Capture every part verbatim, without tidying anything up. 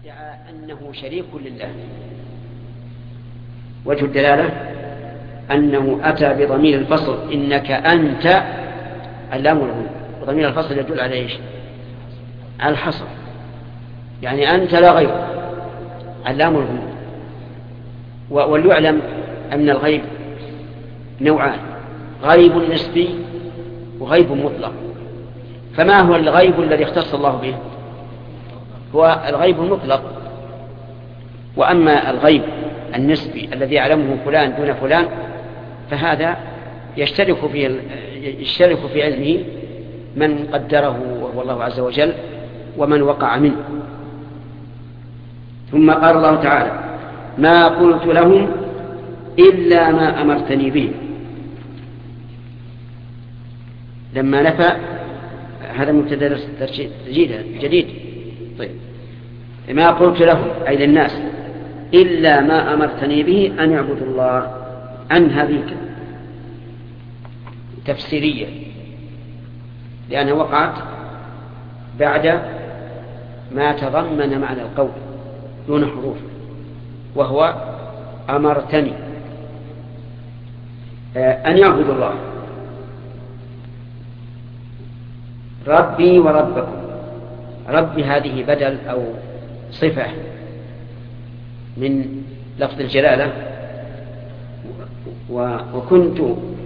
ادعى أنه شريك لله. وجه الدلالة أنه أتى بضمير الفصل إنك أنت اللام والغنى، وضمير الفصل يدل على إيش؟ على الحصر، يعني أنت لا غير، اللام والغنى. وليعلم أن الغيب نوعان، غيب نسبي وغيب مطلق. فما هو الغيب الذي اختص الله به؟ هو الغيب المطلق. وأما الغيب النسبي الذي يعلمه فلان دون فلان فهذا يشترك في يشترك في علمه من قدره وهو الله عز وجل ومن وقع منه. ثم قال الله تعالى: ما قلت لهم إلا ما أمرتني به. لما نفى هذا مبتدأ جديد. طيب، ما قلت لهم أي للناس إلا ما أمرتني به أن يعبدوا الله. عن هذه تفسيرية لأنها وقعت بعد ما تضمن معنى القول دون حروف، وهو أمرتني أن يعبدوا الله ربي وربكم. ربي هذه بدل أو صفة من لفظ الجلالة، وكنت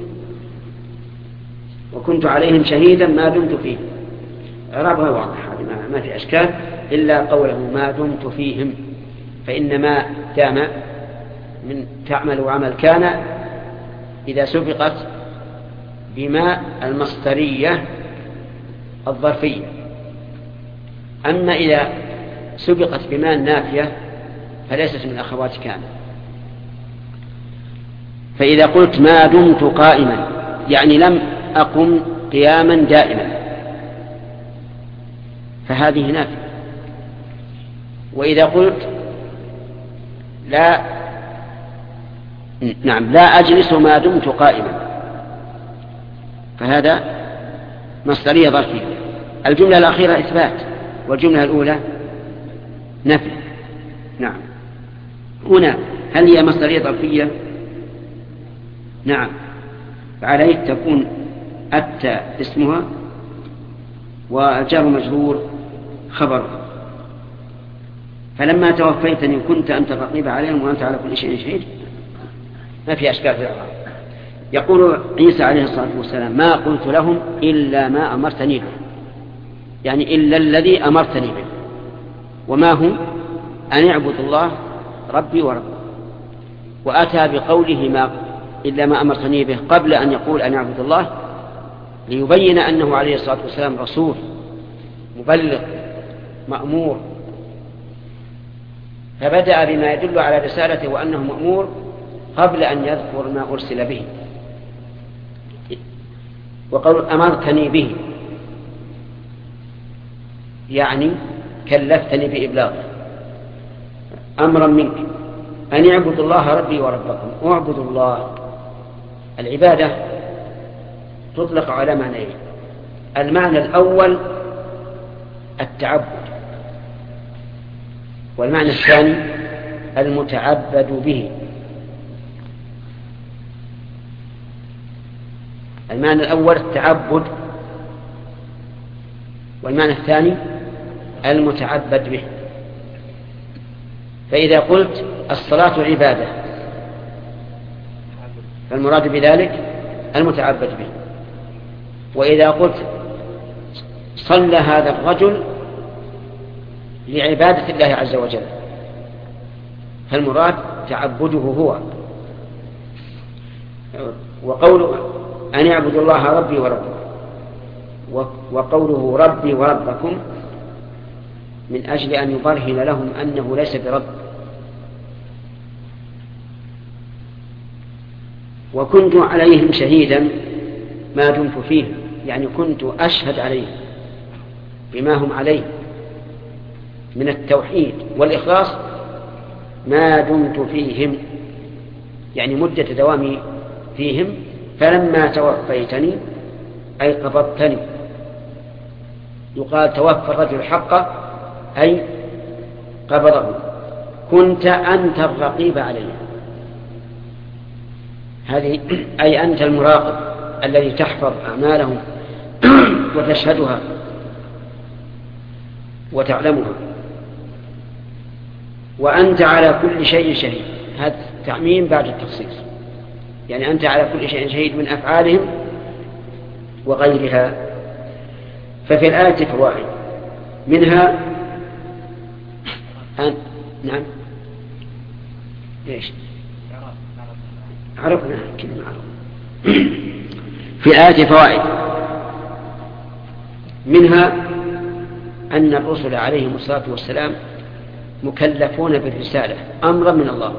وكنت عليهم شهيدا ما دمت فيه. إعرابها واضح، ما في أشكال إلا قوله ما دمت فيهم، فإن ما دام من تعمل وعمل كان إذا سبقت بما المصدرية الظرفية. أما إذا سبقت بما النافية فليست من أخوات كان. فإذا قلت ما دمت قائما يعني لم أقم قياما دائما فهذه نافية. وإذا قلت لا نعم لا أجلس ما دمت قائما فهذا مصدرية ظرفية. الجملة الأخيرة إثبات والجملة الأولى نفي. نعم، هنا هل هي مصدرية ظرفية؟ نعم، فعليه تكون أتى اسمها والجار مجرور خبر. فلما توفيتني كنت أنت الرقيب عليهم وأنت على كل شيء شهيد. ما في أشكال في الأعراب. يقول عيسى عليه الصلاة والسلام: ما قلت لهم إلا ما أمرتني به، يعني إلا الذي أمرتني به. وما هم؟ أن يعبدوا الله ربي وربكم. وأتى بقوله ما إلا ما أمرتني به قبل أن يقول أن يعبد الله ليبين أنه عليه الصلاة والسلام رسول مبلغ مأمور، فبدأ بما يدل على رسالته وأنه مأمور قبل أن يذكر ما أرسل به. وقول أمرتني به يعني كلفتني بإبلاغه أمرا منك أن يعبد الله ربي وربكم. اعبدوا الله. العبادة تطلق على معنيين: المعنى الأول التعبد، والمعنى الثاني المتعبد به. المعنى الأول التعبد، والمعنى الثاني المتعبد به. فإذا قلت الصلاة عبادة فالمراد بذلك المتعبد به. وإذا قلت صلى هذا الرجل لعبادة الله عز وجل فالمراد تعبده هو. وقوله أن يعبدوا الله ربي وربكم، وقوله ربي وربكم من أجل أن يبرهن لهم أنه ليس برب. وكنت عليهم شهيدا ما دمت فيهم، يعني كنت أشهد عليهم بما هم عليه من التوحيد والإخلاص ما دمت فيهم، يعني مدة دوامي فيهم. فلما توفيتني أي قبضتني. يقال توفى الرجل حقه أي قبضه كنت أنت الرقيب عليه. هذه أي أنت المراقب الذي تحفظ أعمالهم وتشهدها وتعلمها، وأنت على كل شيء شهيد. هذا تعميم بعد التخصيص، يعني أنت على كل شيء شهيد من أفعالهم وغيرها. ففي الآية فوائد، منها أن نعم ليش عرفنا كلمة عرفنا. في الآية فوائد، منها أن الرسل عليهم الصلاة والسلام مكلفون بالرسالة أمرا من الله،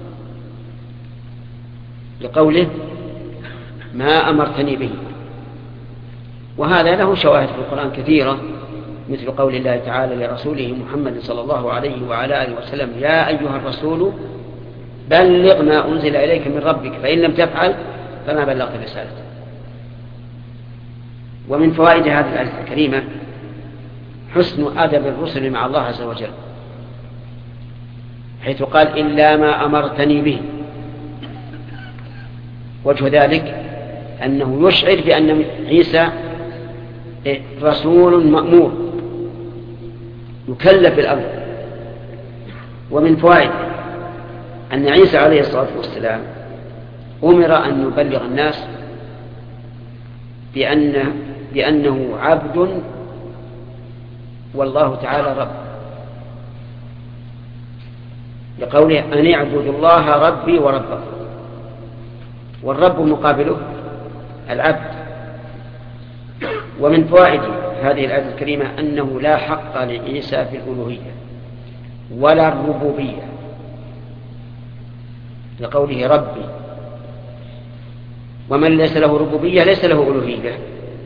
لقوله ما أمرتني به. وهذا له شواهد في القرآن كثيرة، مثل قول الله تعالى لرسوله محمد صلى الله عليه وعلى آله وسلم يا أيها الرسول بلغ ما أنزل إليك من ربك فإن لم تفعل فما بلغت رسالته. ومن فوائد هذه الآية الكريمة حسن أدب الرسل مع الله عز وجل، حيث قال إلا ما أمرتني به. وجه ذلك أنه يشعر بأن عيسى رسول مأمور يكلف بالأمر. ومن فوائد أن عيسى عليه الصلاة والسلام أمر أن يبلغ الناس بأنه, بأنه عبد والله تعالى رب، لقوله أن اعبدوا الله ربي وربكم، والرب مقابله العبد. ومن فوائد هذه الآية الكريمة أنه لا حق لعيسى في الألوهية ولا الربوبية، لقوله ربي، ومن ليس له ربوبية ليس له ألوهية.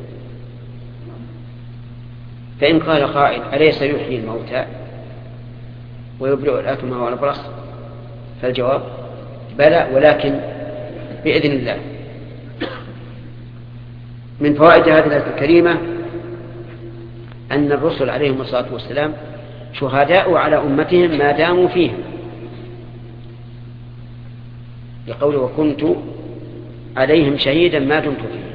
فإن قال قائل أليس يحيي الموتى ويبرئ الأكمه والأبرص؟ فالجواب بلى، ولكن بإذن الله. من فوائد هذه الآية الكريمة أن الرسل عليهم الصلاة والسلام شهداء على أمتهم ما داموا فيهم، لقوله وكنت عليهم شهيدا ما دمت فيه.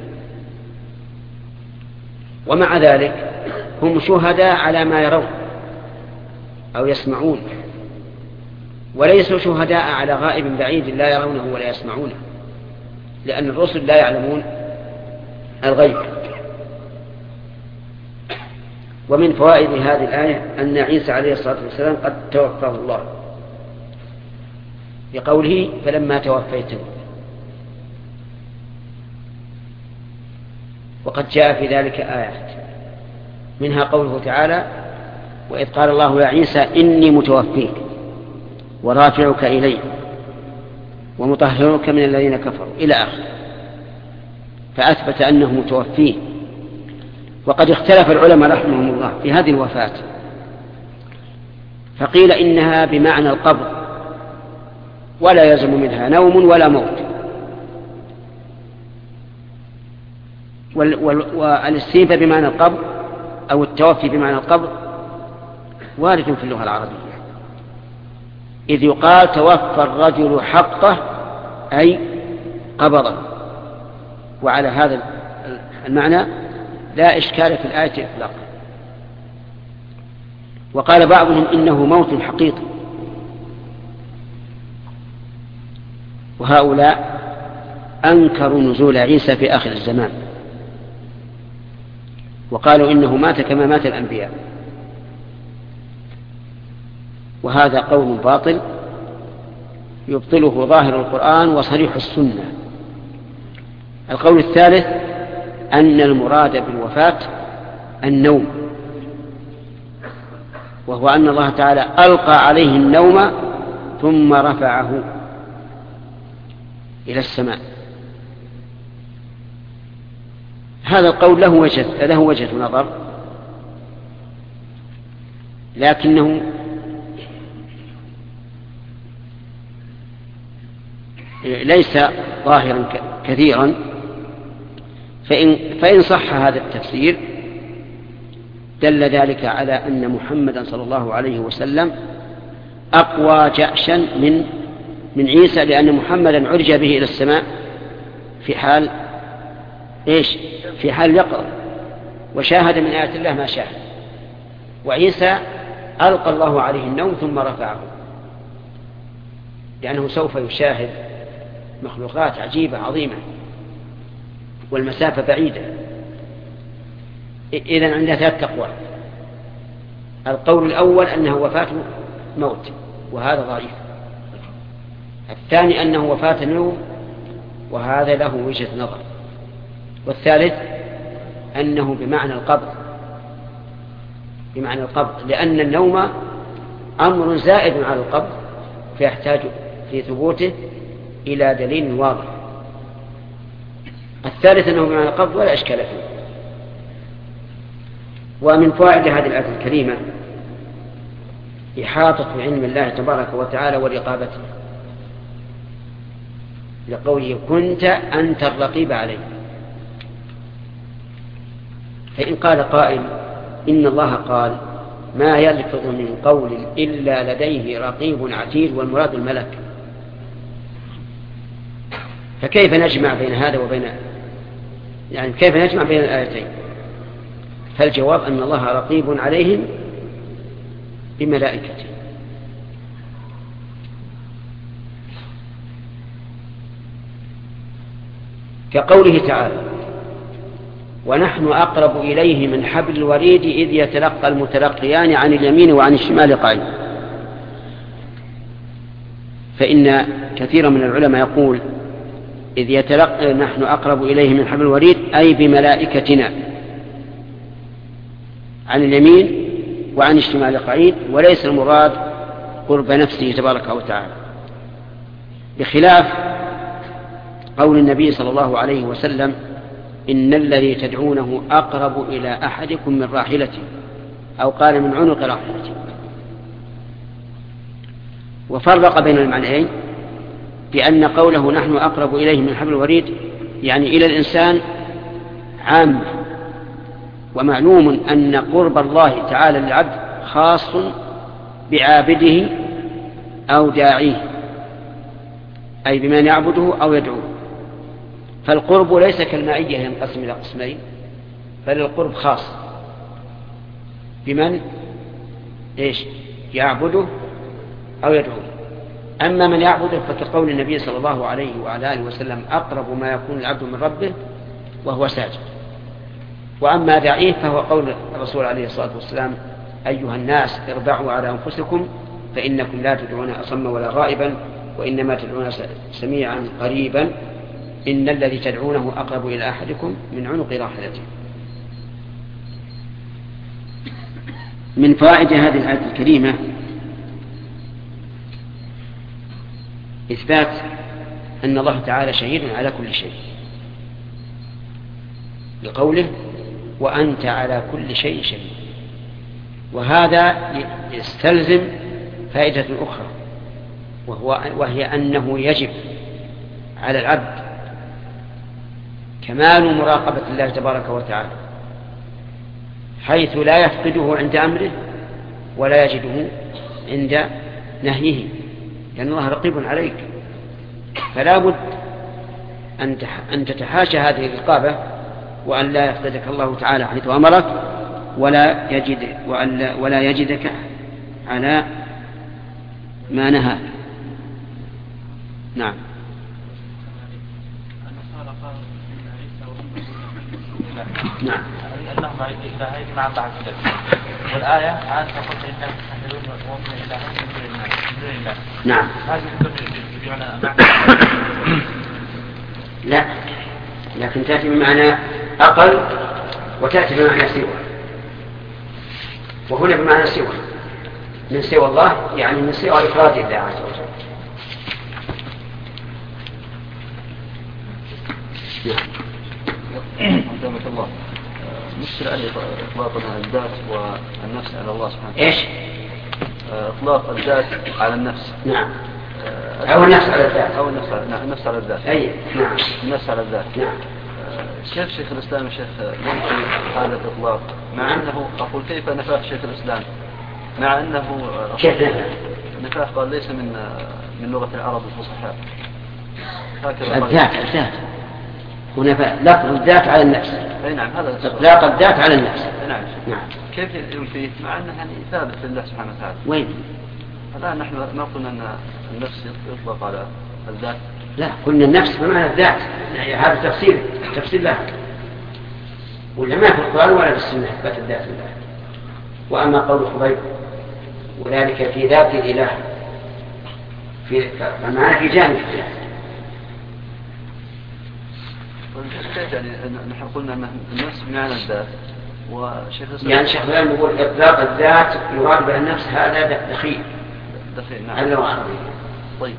ومع ذلك هم شهداء على ما يرون أو يسمعون، وليسوا شهداء على غائب بعيد لا يرونه ولا يسمعونه، لأن الرسل لا يعلمون الغيب. ومن فوائد هذه الآية أن عيسى عليه الصلاة والسلام قد توفاه الله، بقوله فلما توفيته. وقد جاء في ذلك آيات، منها قوله تعالى وإذ قال الله يا عيسى إني متوفيك ورافعك إلي ومطهرك من الذين كفروا إلى آخر، فأثبت أنه متوفيه. وقد اختلف العلماء رحمهم الله في هذه الوفاة، فقيل إنها بمعنى القبض ولا يلزم منها نوم ولا موت، والاستيفاء بمعنى القبض أو التوفي بمعنى القبض وارد في اللغة العربية، إذ يقال توفى الرجل حقه أي قبضه. وعلى هذا المعنى لا إشكال في الآية إطلاقا. وقال بعضهم إنه موت حقيقي، وهؤلاء أنكروا نزول عيسى في آخر الزمان، وقالوا إنه مات كما مات الأنبياء، وهذا قول باطل يبطله ظاهر القرآن وصريح السنة. القول الثالث أن المراد بالوفاة النوم، وهو أن الله تعالى ألقى عليه النوم ثم رفعه إلى السماء. هذا القول له وجه له وجه نظر، لكنه ليس ظاهرا كثيرا، فإن, فإن صح هذا التفسير دل ذلك على أن محمدا صلى الله عليه وسلم أقوى جأشا من من عيسى، لأن محمدا عرج به إلى السماء في حال إيش؟ في حال يقظة، وشاهد من آيات الله ما شاهد. وعيسى ألقى الله عليه النوم ثم رفعه، لأنه سوف يشاهد مخلوقات عجيبة عظيمة والمسافة بعيدة. إذن عندها ثلاث أقوال. القول الأول أنه وفاة موت، وهذا ضعيف. الثاني أنه وفاة نوم، وهذا له وجهة نظر. والثالث أنه بمعنى القبض، بمعنى القبض، لأن النوم أمر زائد على القبض، فيحتاج في ثبوته إلى دليل واضح. الثالث أنه بمعنى القبض ولا إشكال فيه. ومن فوائد هذه الآية الكريمة إحاطة علم الله تبارك وتعالى ورقابته، لقوله كنت أنت الرقيب عليه. فإن قال قائل إن الله قال ما يلفظ من قول إلا لديه رقيب عتيد، والمراد الملك، فكيف نجمع بين هذا وبين يعني كيف نجمع بين الآيتين؟ فالجواب أن الله رقيب عليهم بملائكته. كقوله تعالى ونحن أقرب إليه من حبل الوريد إذ يتلقى المتلقيان عن اليمين وعن الشمال قعيد. فإن كثيرا من العلماء يقول إذ يتلقى نحن أقرب إليه من حبل الوريد أي بملائكتنا عن اليمين وعن الشمال قعيد، وليس المراد قرب نفسه تبارك وتعالى، بخلاف قول النبي صلى الله عليه وسلم إن الذي تدعونه أقرب إلى أحدكم من راحلته، أو قال من عنق راحلته. وفرق بين المعنيين بأن قوله نحن أقرب إليه من حبل الوريد يعني إلى الإنسان عام، ومعلوم أن قرب الله تعالى للعبد خاص بعابده أو داعيه، أي بمن يعبده أو يدعوه. فالقرب ليس كالمعية ينقسم إلى قسمين، بل القرب خاص بمن إيش يعبده أو يدعوه. أما من يعبده فكقول النبي صلى الله عليه وعلى آله وسلم أقرب ما يكون العبد من ربه وهو ساجد. وأما داعيه فهو قول الرسول عليه الصلاة والسلام أيها الناس اربعوا على أنفسكم فإنكم لا تدعون أصم ولا غائبا وإنما تدعون سميعا قريبا إن الذي تدعونه أقرب إلى أحدكم من عنق راحلته. من فائدة هذه الآية الكريمة إثبات أن الله تعالى شهيد على كل شيء، بقوله وأنت على كل شيء شهيد. وهذا يستلزم فائدة أخرى، وهو وهي أنه يجب على العبد كمال مراقبة الله تبارك وتعالى، حيث لا يفقده عند أمره ولا يجده عند نهيه، لأن الله رقيب عليك. فلا بد أن تتحاشى هذه الرقابة، وأن لا يفقدك الله تعالى حيث أمرك ولا يجد ولا يجدك على ما نهاك. نعم. نعم. اللهم إلهين مع بعض ذلك. والآية عن تقول إنك تحملون ومؤمن إلهين من دون الله. نعم. هذه تكون بمعنى لا، لكن تأتي بمعنى أقل وتأتي بمعنى سوى، وهنا بمعنى سوى من سوى الله، يعني من سوى إفراد الله عز وجل. قدامك الله مشكلة أن إطلاق الذات والنفس على الله سبحانه وتعالى. إيش؟ إطلاق الذات على النفس. نعم. أو النفس على الذات. أو النفس على نعم النفس على الذات. أي نعم. النفس على الذات. نعم. كيف شيخ الإسلام يا شيخ ينفي هذا الإطلاق؟ مع أنه أقول كيف نفاه شيخ الإسلام مع أنه كيف نفاه؟ النفاق قال ليس من من لغة العرب الفصحاء. الذات الذات هنا لفظ الذات على النفس. أي نعم هذا إطلاق الذات على النفس. نعم. نعم. كيف ينفيه مع أنه يعني ثابت لله سبحانه وتعالى؟ وين؟ الآن نحن ما قلنا أن النفس يطلق على الذات. لا قلنا النفس بمعنى الذات، يعني هذا تفسير تفسير له، ولا ما في القرآن ولا في السنة إثبات الذات لله. وأما قول خبيب وذلك في ذات الإله في فمعنى في جانب الذات. كيف يعني نحن قلنا أن النفس بمعنى الذات وشيخ يعني شيخ الإسلام يقول إطلاق الذات يراد بها النفس هذا دخيل دخيل نعم. على العربي. طيب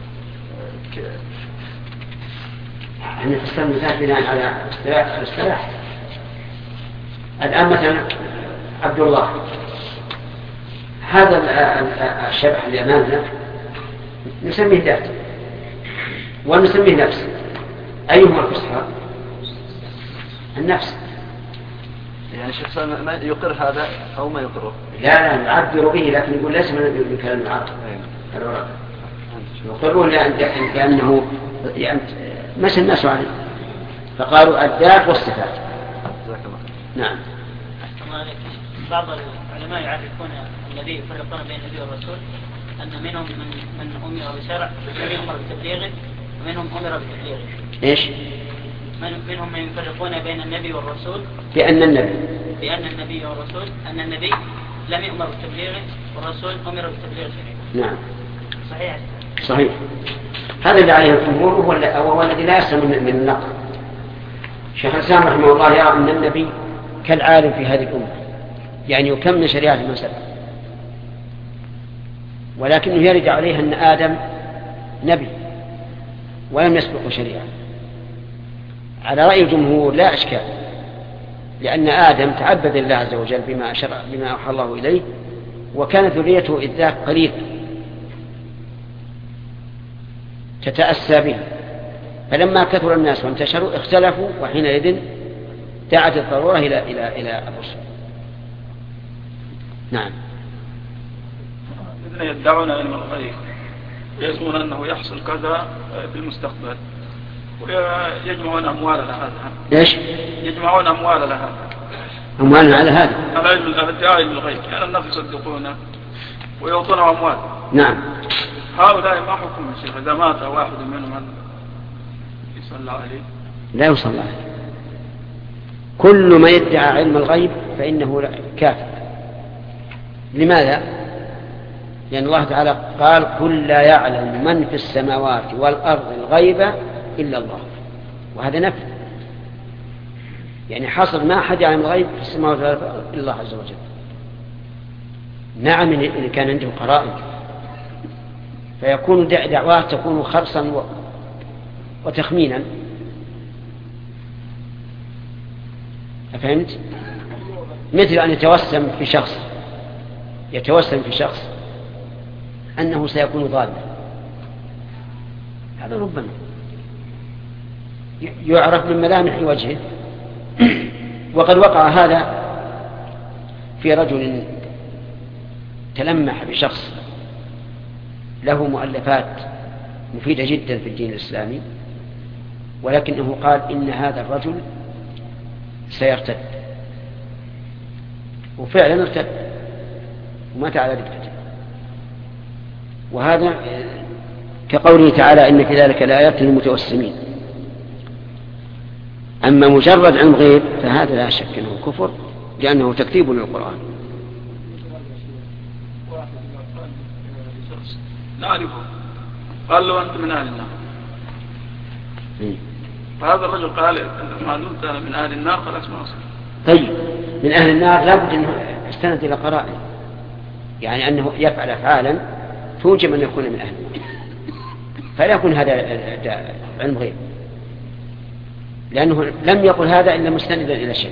احنا فسرنا الذات بناء على اصطلاح الاصطلاح. الآن مثلا عبد الله هذا الشبح اللي أمامنا نسميه ذات ونسميه نفس. أيهما الفصحى؟ النفس. يعني شخص ما يقر هذا أو ما يقره؟ لا لا نعبر به لكن يقول ليس من كلام العرب. يقرون لأنه يعني مشى الناس عليه فقالوا الذات والصفات. نعم. بعض العلماء يعرفون الذي يفرقون بين النبي والرسول أن منهم من من أمر بشرع ومن أمر بتبليغه ومنهم أمر بتبليغه. إيش؟ من منهم من يفرقون بين النبي والرسول بأن النبي بأن النبي والرسول أن النبي لم يؤمر بتبليغه والرسول أمر بتبليغ شريعته. نعم. صحيح. صحيح. هذا اللي عليه الجمهور وهو الذي لا يسلم من النقل. شيخ الإسلام رحمه الله يرى أن النبي كالعالم في هذه الأمة، يعني يكمل شريعة من سبق، ولكنه يرد عليه أن آدم نبي ولم يسبق شريعة. على رأي الجمهور لا إشكال، لأن آدم تعبد الله عز وجل بما شرع بما أوحى الله إليه، وكانت ذريته إذ ذاك قليل تتأسى به، فلما كثر الناس وانتشروا اختلفوا، وحينئذ دعت الضرورة إلى إلى إلى الرسل. نعم. الذين يدعون علم الغيب ويزعمون أنه يحصل كذا في المستقبل ويجمعون أموال لهذا. إيش؟ يجمعون أموال لهذا. أموال على هذا؟ على علم الغيب، يعني الناس يصدقونه ويعطون أموال. نعم. هؤلاء ما حكم الشيخ إذا مات واحد منهم يصلى عليه؟ لا يصلى عليه. كل ما يدعى علم الغيب فإنه كافر. لماذا؟ لأن الله تعالى قال قل لا يعلم من في السماوات والأرض الغيب إلا الله، وهذا نفي، يعني حصر ما أحد يعلم الغيب في السماوات والأرض إلا الله عز وجل. نعم إن كان عنده قرائن فيكون دعواه تكون خرصا وتخمينا. أفهمت؟ مثل أن يتوسم في شخص يتوسم في شخص أنه سيكون ضالا، هذا ربما يعرف من ملامح وجهه. وقد وقع هذا في رجل تلمح بشخص له مؤلفات مفيدة جدا في الدين الإسلامي، ولكنه قال إن هذا الرجل سيرتد، وفعلا ارتد ومات على ردته. وهذا كقوله تعالى إن في ذلك لآيات للمتوسمين. أما مجرد علم غيب فهذا لا شك أنه كفر، لأنه تكذيب للقرآن. نعرفه قال له أنت من أهل النار، فهذا الرجل قال ما دمت من أهل النار خلاص ما أصل. طيب من أهل النار لابد أنه يستند إلى قرائن، يعني أنه يفعل أفعالا توجب أن يكون من أهل النار، فلا يكون هذا علم غيب، لأنه لم يقل هذا إلا مستندا إلى شيء.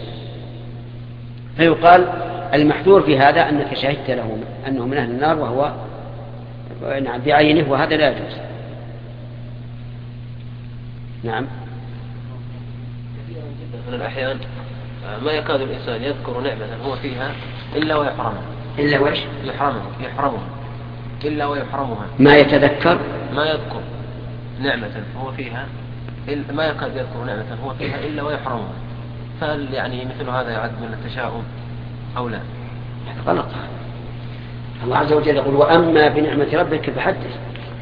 فيقال المحذور في هذا أنك شهدت له أنه من أهل النار وهو نعم بعينه، وهذا لا يجوز. نعم. من الأحيان ما يكاد الإنسان يذكر نعمة هو فيها إلا ويحرمها. إلا وإيش؟ يحرمها يحرمها إلا ويحرمها. ما يتذكر ما يذكر نعمة هو فيها ما يكاد يذكر نعمة هو فيها إلا ويحرمها، فهل يعني مثل هذا يعد من التشاؤم أو لا؟ غلط. الله عز وجل يقول وأما بنعمة ربك فحدث.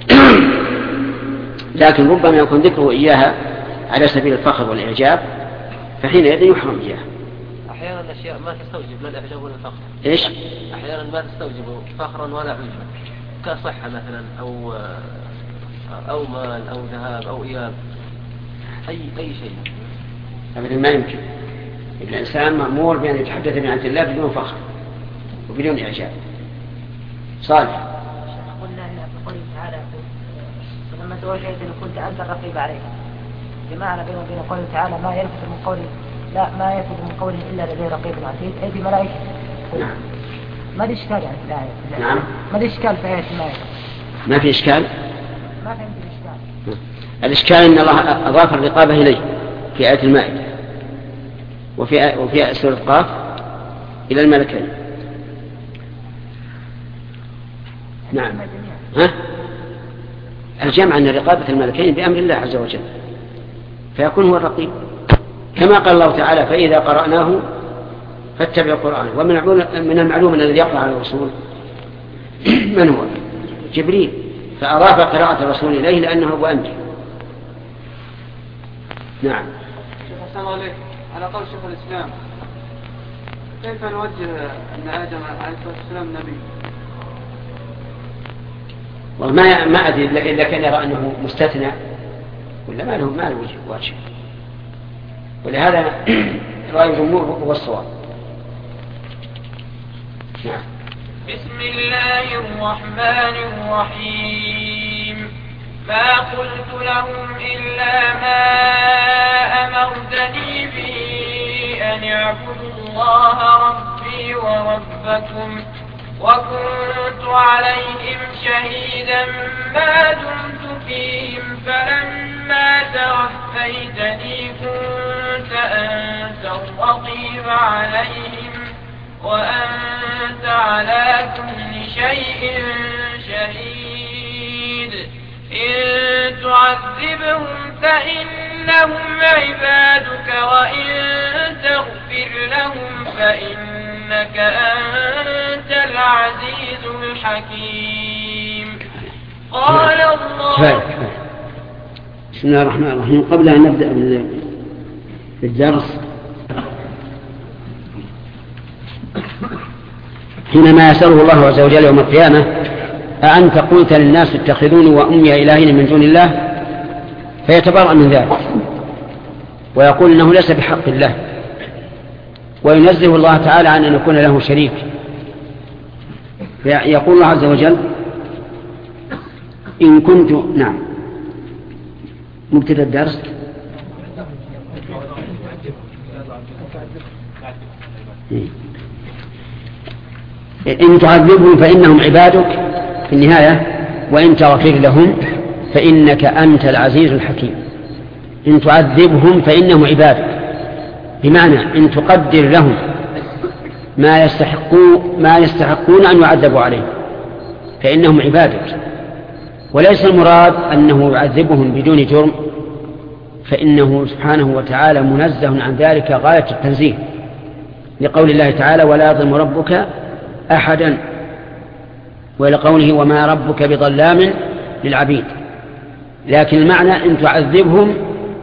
لكن ربما يكون ذكره إياها على سبيل الفخر والإعجاب، فحينئذ يحرم إياها. أحيانا الأشياء ما تستوجب لا الإعجاب ولا الفخر. إيش؟ أحيانا ما تستوجب فخرا ولا عجبا، كصحة مثلا أو أو مال أو ذهاب أو إياب، أي أي شيء. أبدا ما يمكن. الإنسان مأمور بأن يتحدث عن الله بدون فخر وبدون إعجاب. صالح. قلنا أن في قوله تعالى لما توجهت إن كنت أنت الرقيب عليه، جمعنا بين وبين قوله تعالى ما يلفظ من قوله لا ما يلفظ من قوله إلا لديه رقيب عتيد، أي بملائكة. نعم. ما في إشكال يعني في الآية. نعم. ما في إشكال في آية المائدة. ما في إشكال. ما فهمت الإشكال. الإشكال أن الله أضاف الرقابة إليه في آية المائدة، وفي وفي سورة قاف إلى الملكين. نعم. ها؟ الجمع أن رقابة الملكين بأمر الله عز وجل، فيكون هو الرقيب، كما قال الله تعالى فإذا قرأناه فاتبع القرآن. ومن المعلوم أن الذي يقرأ على الرسول من هو؟ جبريل، فأضاف قراءة الرسول إليه لأنه هو أمره. نعم. شيخ السلام عليكم. على قول شيخ الإسلام كيف نوجه أن آدم عليه الصلاة والسلام نبي؟ والله ما أدري إلا كان يرى أنه مستثنى ولا ما له ما له وجه، ولهذا رأي الجمهور هو الصواب. نعم. بسم الله الرحمن الرحيم. ما قلت لهم إلا ما أمرتني به أن اعبدوا الله ربي وربكم وكنت عليهم شهيدا ما دمت فيهم فلما توفيتني كنت أنت الرقيب عليهم وأنت على كل شيء شهيد. إن تعذبهم فإنهم عبادك وإن تغفر لهم فإنك أنت العزيز الحكيم. قال الله. بسم الله الرحمن الرحيم. قبل أن نبدأ بالدرس، حينما يسأله الله عز وجل يوم القيامة أأنت قلت للناس اتخذوني وأمي إلهين من دون الله، فيتبرأ من ذلك ويقول إنه ليس بحق الله، وينزه الله تعالى عن أن يكون له شريك. يقول الله عز وجل إن كنت نعم مبتدأ الدرس إن تعذبهم فإنهم عبادك في النهاية وإن تغفر لهم فإنك أنت العزيز الحكيم. إن تعذبهم فإنهم عبادك، بمعنى إن تقدر لهم ما يستحقون ما يستحقون أن يعذبوا عليه فإنهم عبادك، وليس المراد أنه يعذبهم بدون جرم، فإنه سبحانه وتعالى منزه عن ذلك غاية التنزيه، لقول الله تعالى ولا يظلم ربك أحدا، ولقوله وما ربك بظلام للعبيد. لكن المعنى إن تعذبهم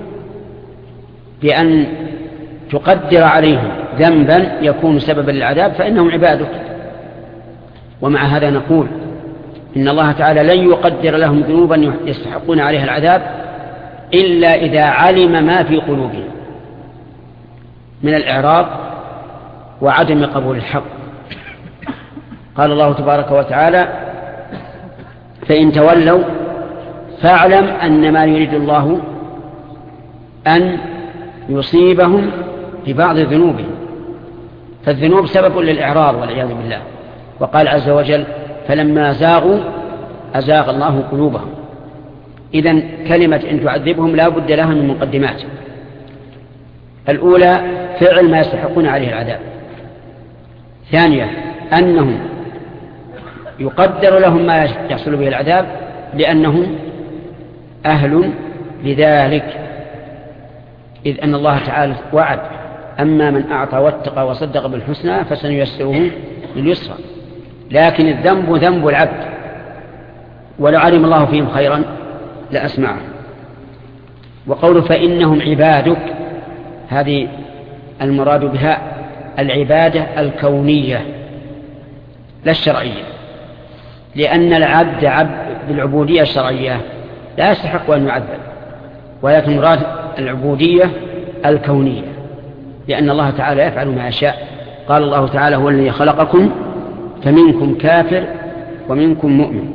بأن تقدر عليهم ذنبا يكون سببا للعذاب فإنهم عبادك. ومع هذا نقول إن الله تعالى لن يقدر لهم ذنوبا يستحقون عليها العذاب إلا إذا علم ما في قلوبهم من الإعراض وعدم قبول الحق. قال الله تبارك وتعالى فإن تولوا فاعلم أن ما يريد الله أن يصيبهم ببعض ذنوبهم، فالذنوب سبب للإعراض والعياذ بالله. وقال عز وجل فلما زاغوا أزاغ الله قلوبهم. إذن كلمة إن تعذبهم لا بد لها من مقدمات. الأولى فعل ما يستحقون عليه العذاب. ثانية أنهم يقدر لهم ما يحصل به العذاب لأنهم أهل لذلك، إذ أن الله تعالى وعد: أما من أعطى واتقى وصدق بالحسنى فسنيسره لليسرى. لكن الذنب ذنب العبد، ولو علم الله فيهم خيرا لأسمعهم. وقوله فإنهم عبادك، هذه المراد بها العبادة الكونية لا الشرعية، لأن العبد عبد بالعبودية الشرعية لا يستحق أن يعذب، ولكن مراد العبودية الكونية، لأن الله تعالى يفعل ما يشاء. قال الله تعالى: هو الذي خلقكم فمنكم كافر ومنكم مؤمن.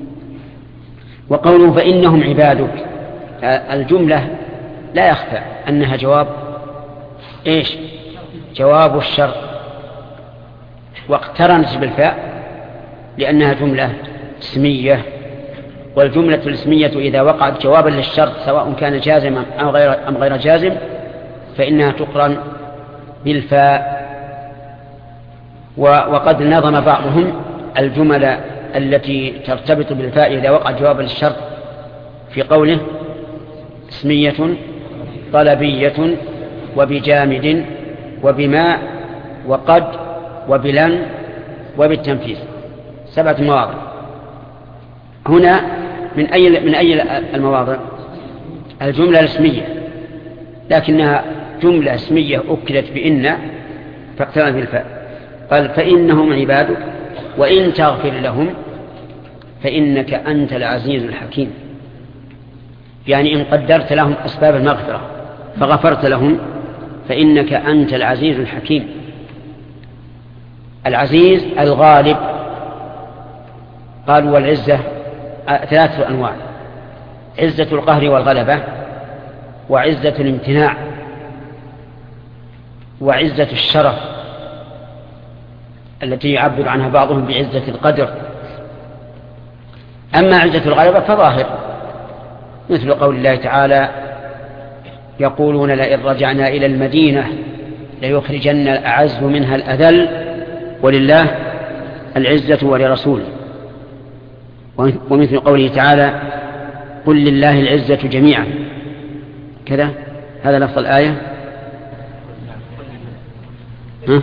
وقوله فإنهم عبادك، الجملة لا يخفى أنها جواب إيش؟ جواب الشرط، واقترنت بالفاء لأنها جملة اسمية، والجملة الاسمية إذا وقعت جوابا للشرط سواء كان جازما أو غير, أم غير جازم فإنها تقرن بالفاء. وقد نظم بعضهم الجمل التي ترتبط بالفاء إذا وقع جوابا للشرط في قوله: اسمية طلبية وبجامد وبماء وقد وبلن وبالتنفيذ، سبعة مواضع. هنا من أي من أي المواضع؟ الجملة الاسمية، لكنها جملة اسمية أكدت بإن فاقترنت بالفاء. قال: فإنهم عبادك وإن تغفر لهم فإنك أنت العزيز الحكيم. يعني إن قدرت لهم أسباب المغفرة فغفرت لهم فإنك أنت العزيز الحكيم. العزيز الغالب. قالوا: والعزة ثلاثة أنواع: عزة القهر والغلبة، وعزة الامتناع، وعزة الشرف التي يعبر عنها بعضهم بعزة القدر. أما عزة الغلبة فظاهر، مثل قول الله تعالى: يقولون لئن رجعنا إلى المدينة ليخرجن الأعز منها الأذل ولله العزة ولرسوله. ومثل قوله تعالى: قل لله العزة جميعا، كذا. هذا لفظ الآية. ها؟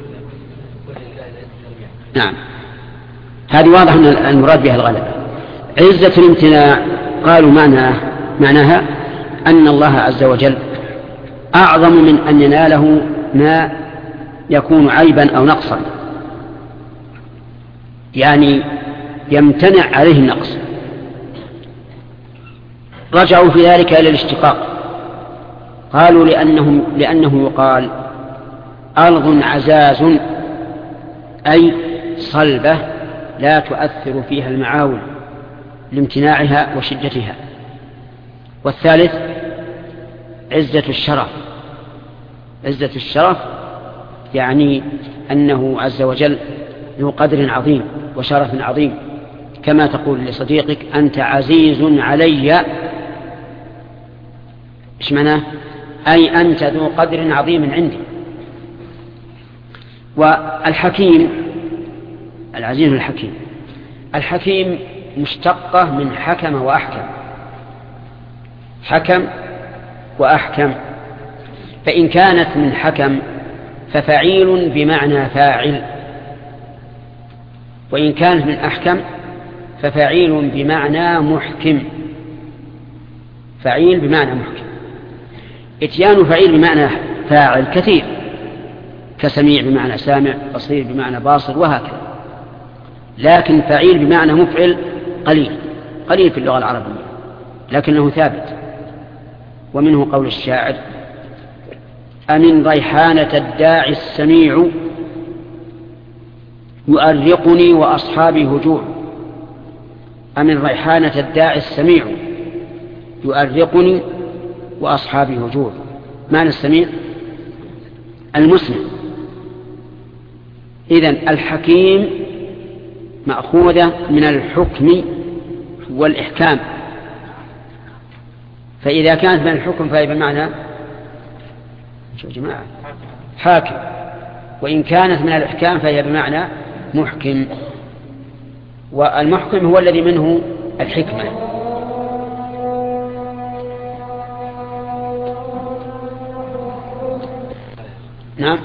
نعم، هذه واضح أن المراد بها الغلبة. عزة الامتناع قالوا معناها معناها أن الله عز وجل أعظم من أن يناله ما يكون عيبا أو نقصا، يعني يمتنع عليه النقص. رجعوا في ذلك إلى الاشتقاق، قالوا لأنهم لأنه يقال: أرض عزاز، أي صلبة لا تؤثر فيها المعاول لامتناعها وشدتها. والثالث عزة الشرف. عزة الشرف يعني أنه عز وجل ذو قدر عظيم وشرف عظيم، كما تقول لصديقك: أنت عزيز علي. إيش معناه؟ أي أنت ذو قدر عظيم عندي. والحكيم، العزيز الحكيم، الحكيم مشتقة من حكم وأحكم، حكم وأحكم. فإن كانت من حكم ففعيل بمعنى فاعل، وإن كانت من أحكم ففعيل بمعنى محكم. فعيل بمعنى محكم. اتيان فعيل بمعنى فاعل كثير، كسميع بمعنى سامع، بصير بمعنى باصر، وهكذا. لكن فعيل بمعنى مفعل قليل قليل في اللغة العربية، لكنه ثابت. ومنه قول الشاعر: أمن ريحانة الداعي السميع يؤرقني وأصحابي هجوع. أمن ريحانة الداعي السميع يؤرقني وأصحابي هجوع. معنى السميع المسمع. إذن الحكيم مأخوذة من الحكم والإحكام، فإذا كانت من الحكم فهي بمعنى شو جماعة حاكم، وإن كانت من الإحكام فهي بمعنى محكم. والمحكم هو الذي منه الحكمة. نعم.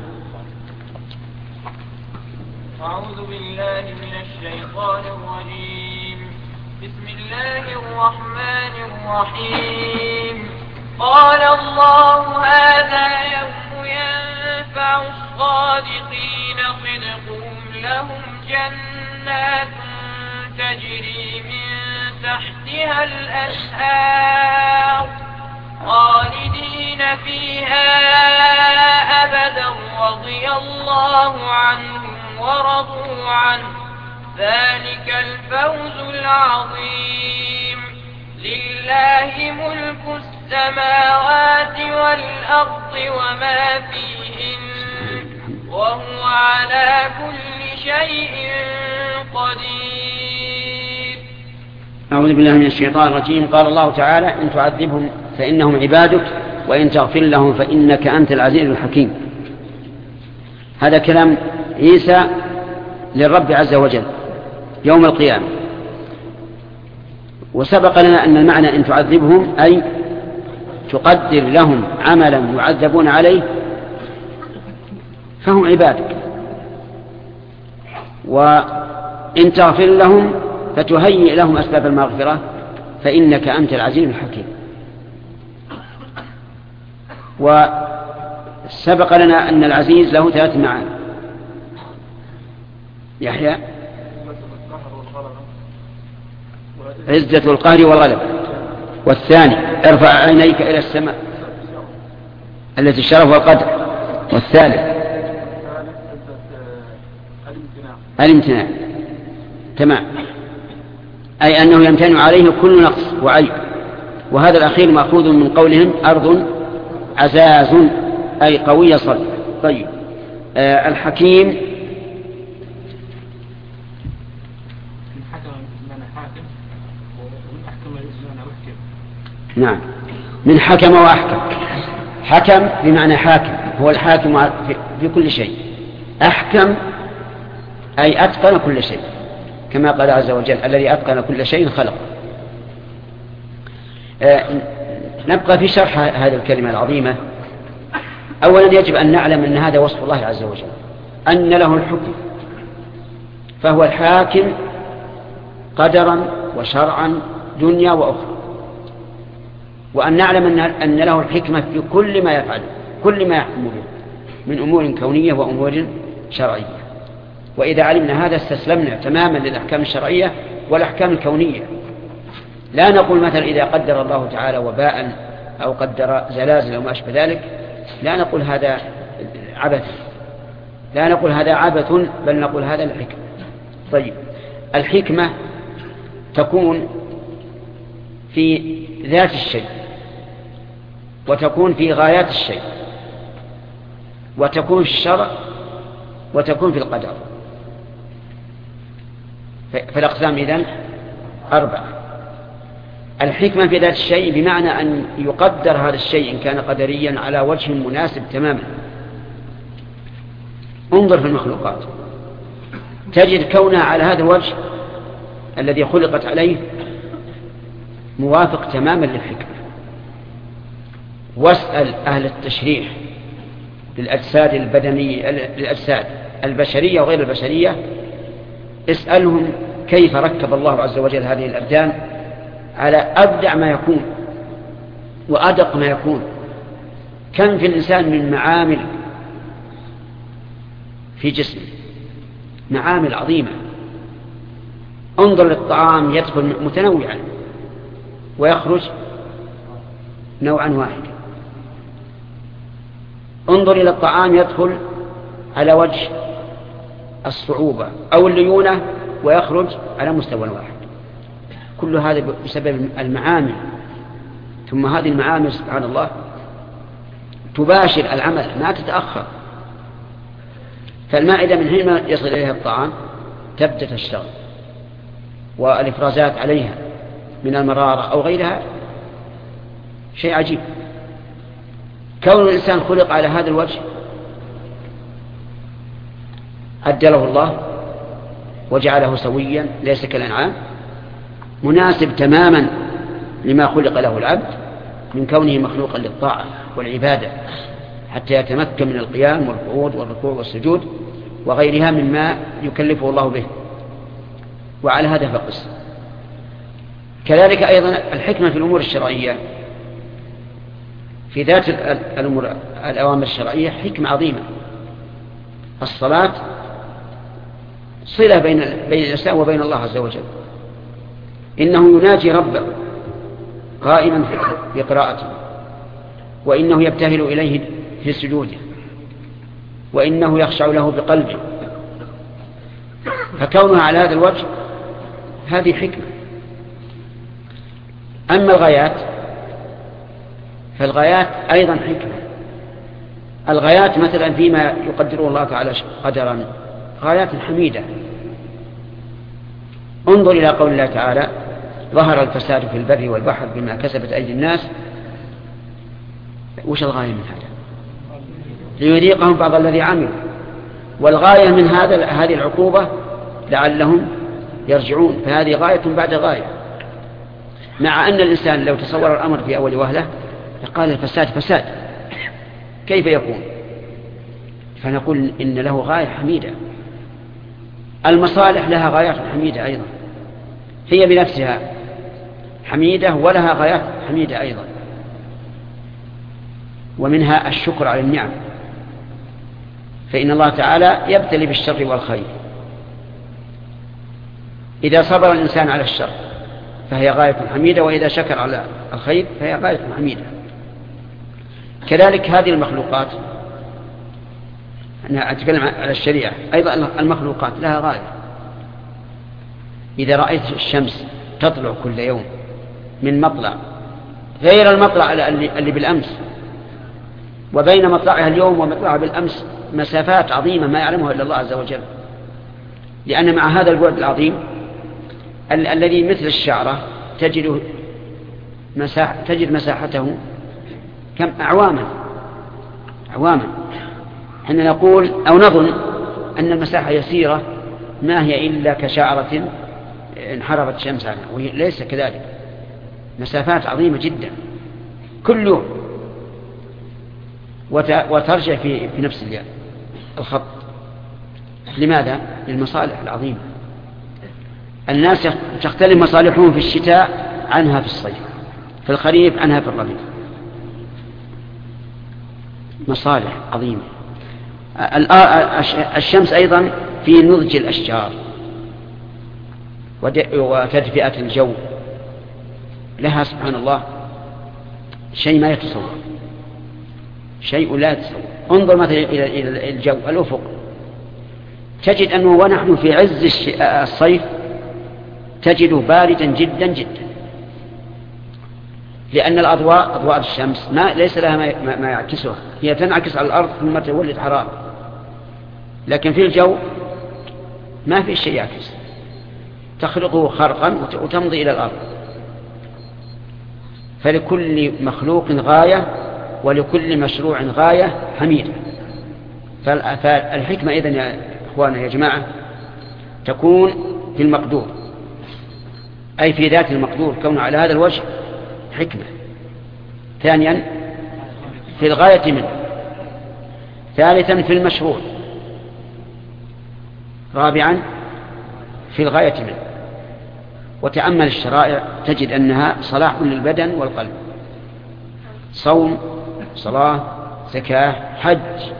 أعوذ بالله من الشيطان الرجيم. بسم الله الرحمن الرحيم. قال الله هذا يوم ينفع الصادقين صدقهم لهم جنات تجري من تحتها الأنهار خالدين فيها أبدا رضي الله عنهم ورضوا عنه ذلك الفوز العظيم. لله ملك السماوات والأرض وما فيهن وهو على كل شيء قدير. أعوذ بالله من الشيطان الرجيم. قال الله تعالى إن تعذبهم فإنهم عبادك وإن تغفر لهم فإنك أنت العزيز الحكيم. هذا كلام عيسى للرب عز وجل يوم القيامة. وسبق لنا أن المعنى إن تعذبهم أي تقدر لهم عملا يعذبون عليه فهم عبادك، وإن تغفر لهم فتهيئ لهم أسباب المغفرة فإنك أنت العزيز الحكيم. وسبق لنا أن العزيز له ثلاث معاني. يحيى عزة القهر والغلبة، والثاني ارفع عينيك إلى السماء التي الشرف والقدر، والثالث الامتناع. تمام، أي أنه يمتنع عليه كل نقص وعيب. وهذا الأخير مأخوذ من قولهم أرض عزاز أي قوية صلبة. طيب آه الحكيم نعم من حكم وأحكم. حكم بمعنى حاكم، هو الحاكم في كل شيء. أحكم أي أتقن كل شيء، كما قال عز وجل الذي أتقن كل شيء خلق. آه نبقى في شرح هذه الكلمة العظيمة. أولا يجب أن نعلم أن هذا وصف الله عز وجل، أن له الحكم، فهو الحاكم قدرا وشرعا دنيا وأخرى. وأن نعلم أن له الحكمة في كل ما يفعل، كل ما يحكم به من أمور كونية وأمور شرعية. وإذا علمنا هذا استسلمنا تماما للأحكام الشرعية والأحكام الكونية. لا نقول مثلا إذا قدر الله تعالى وباء أو قدر زلازل أو ما أشبه ذلك، لا نقول هذا عبث، لا نقول هذا عبث، بل نقول هذا الحكمة. طيب الحكمة تكون في ذات الشيء، وتكون في غايات الشيء، وتكون في الشرع، وتكون في القدر. فالأقسام إذن أربعة. الحكمة في ذات الشيء بمعنى أن يقدر هذا الشيء إن كان قدريا على وجه مناسب تماما. انظر في المخلوقات تجد كونها على هذا الوجه الذي خلقت عليه موافق تماما للحكمة. واسأل أهل التشريح للأجساد البدنية، للأجساد البشرية وغير البشرية، اسألهم كيف ركب الله عز وجل هذه الأبدان على أبدع ما يكون وأدق ما يكون. كم في الإنسان من معامل في جسمه، معامل عظيمة. انظر للطعام يدخل متنوعا ويخرج نوعا واحدا. انظر إلى الطعام يدخل على وجه الصعوبة أو الليونة ويخرج على مستوى واحد. كل هذا بسبب المعامل. ثم هذه المعامل سبحان الله تباشر العمل ما تتأخر. فالمائدة من حين يصل إليها الطعام تبدأ تشتغل، والإفرازات عليها من المرارة أو غيرها شيء عجيب. كون الإنسان خلق على هذا الوجه عدله الله وجعله سويا ليس كالأنعام، مناسب تماما لما خلق له العبد من كونه مخلوقا للطاعة والعبادة حتى يتمكن من القيام والقعود والركوع والسجود وغيرها مما يكلفه الله به. وعلى هذا فقس. كذلك أيضا الحكمة في الأمور الشرعية في ذات الأمور الأوامر الشرعية حكمة عظيمة. الصلاة صلة بين بين الإنسان وبين الله عز وجل، إنه يناجي ربه قائما في قراءته، وإنه يبتهل إليه في سجوده، وإنه يخشع له بقلبه، فكونها على هذا الوجه هذه حكمة. أما الغايات فالغايات أيضا حكمة. الغايات مثلا فيما يقدره الله تعالى قدرا غايات حميدة. انظر إلى قول الله تعالى: ظهر الفساد في البر والبحر بما كسبت أيدي الناس. وش الغاية من هذا؟ ليذيقهم بعض الذي عملوا. والغاية من هذا هذه العقوبة لعلهم يرجعون، فهذه غاية بعد غاية. مع أن الإنسان لو تصور الأمر في أول وهلة فقال الفساد فساد كيف يكون؟ فنقول إن له غاية حميدة. المصالح لها غايات حميدة أيضا، هي بنفسها حميدة ولها غايات حميدة أيضا. ومنها الشكر على النعم، فإن الله تعالى يبتلي بالشر والخير. إذا صبر الإنسان على الشر فهي غاية حميدة، وإذا شكر على الخير فهي غاية حميدة. كذلك هذه المخلوقات، أنا أتكلم على الشريعة أيضا، المخلوقات لها غاية. إذا رأيت الشمس تطلع كل يوم من مطلع غير المطلع اللي بالأمس، وبين مطلعها اليوم ومطلعها بالأمس مسافات عظيمة ما يعلمها إلا الله عز وجل، لأن مع هذا البعد العظيم ال- الذي مثل الشعرة تجد مساح تجد مساحته كم أعواما أعواما حين نقول أو نظن أن المساحة يسيرة ما هي إلا كشعرة انحرفت الشمس عنها، وهي ليس كذلك، مسافات عظيمة جدا كل يوم، وترجع في في نفس الخط. لماذا؟ للمصالح العظيمة. الناس تختلف مصالحهم في الشتاء عنها في الصيف، في الخريف عنها في الربيع، مصالح عظيمة. الشمس أيضا في نضج الأشجار وتدفئة الجو، لها سبحان الله شيء ما يتصور، شيء لا يتصور. انظر مثلا إلى الجو الأفق، تجد أنه ونحن في عز الصيف تجده باردا جدا جدا، لأن الأضواء أضواء الشمس ما ليس لها ما, ما يعكسها، هي تنعكس على الأرض ثم تولد حرارة. لكن في الجو ما في شيء يعكس، تخلقه خرقا وتمضي إلى الأرض. فلكل مخلوق غاية ولكل مشروع غاية حميدة. فالحكمة إذن يا إخوانا يا جماعة تكون في المقدور، أي في ذات المقدور، كون على هذا الوجه حكمة. ثانيا في الغاية منه. ثالثا في المشروع. رابعا في الغاية منه. وتأمل الشرائع تجد أنها صلاح للبدن والقلب، صوم، صلاة، زكاة، حج،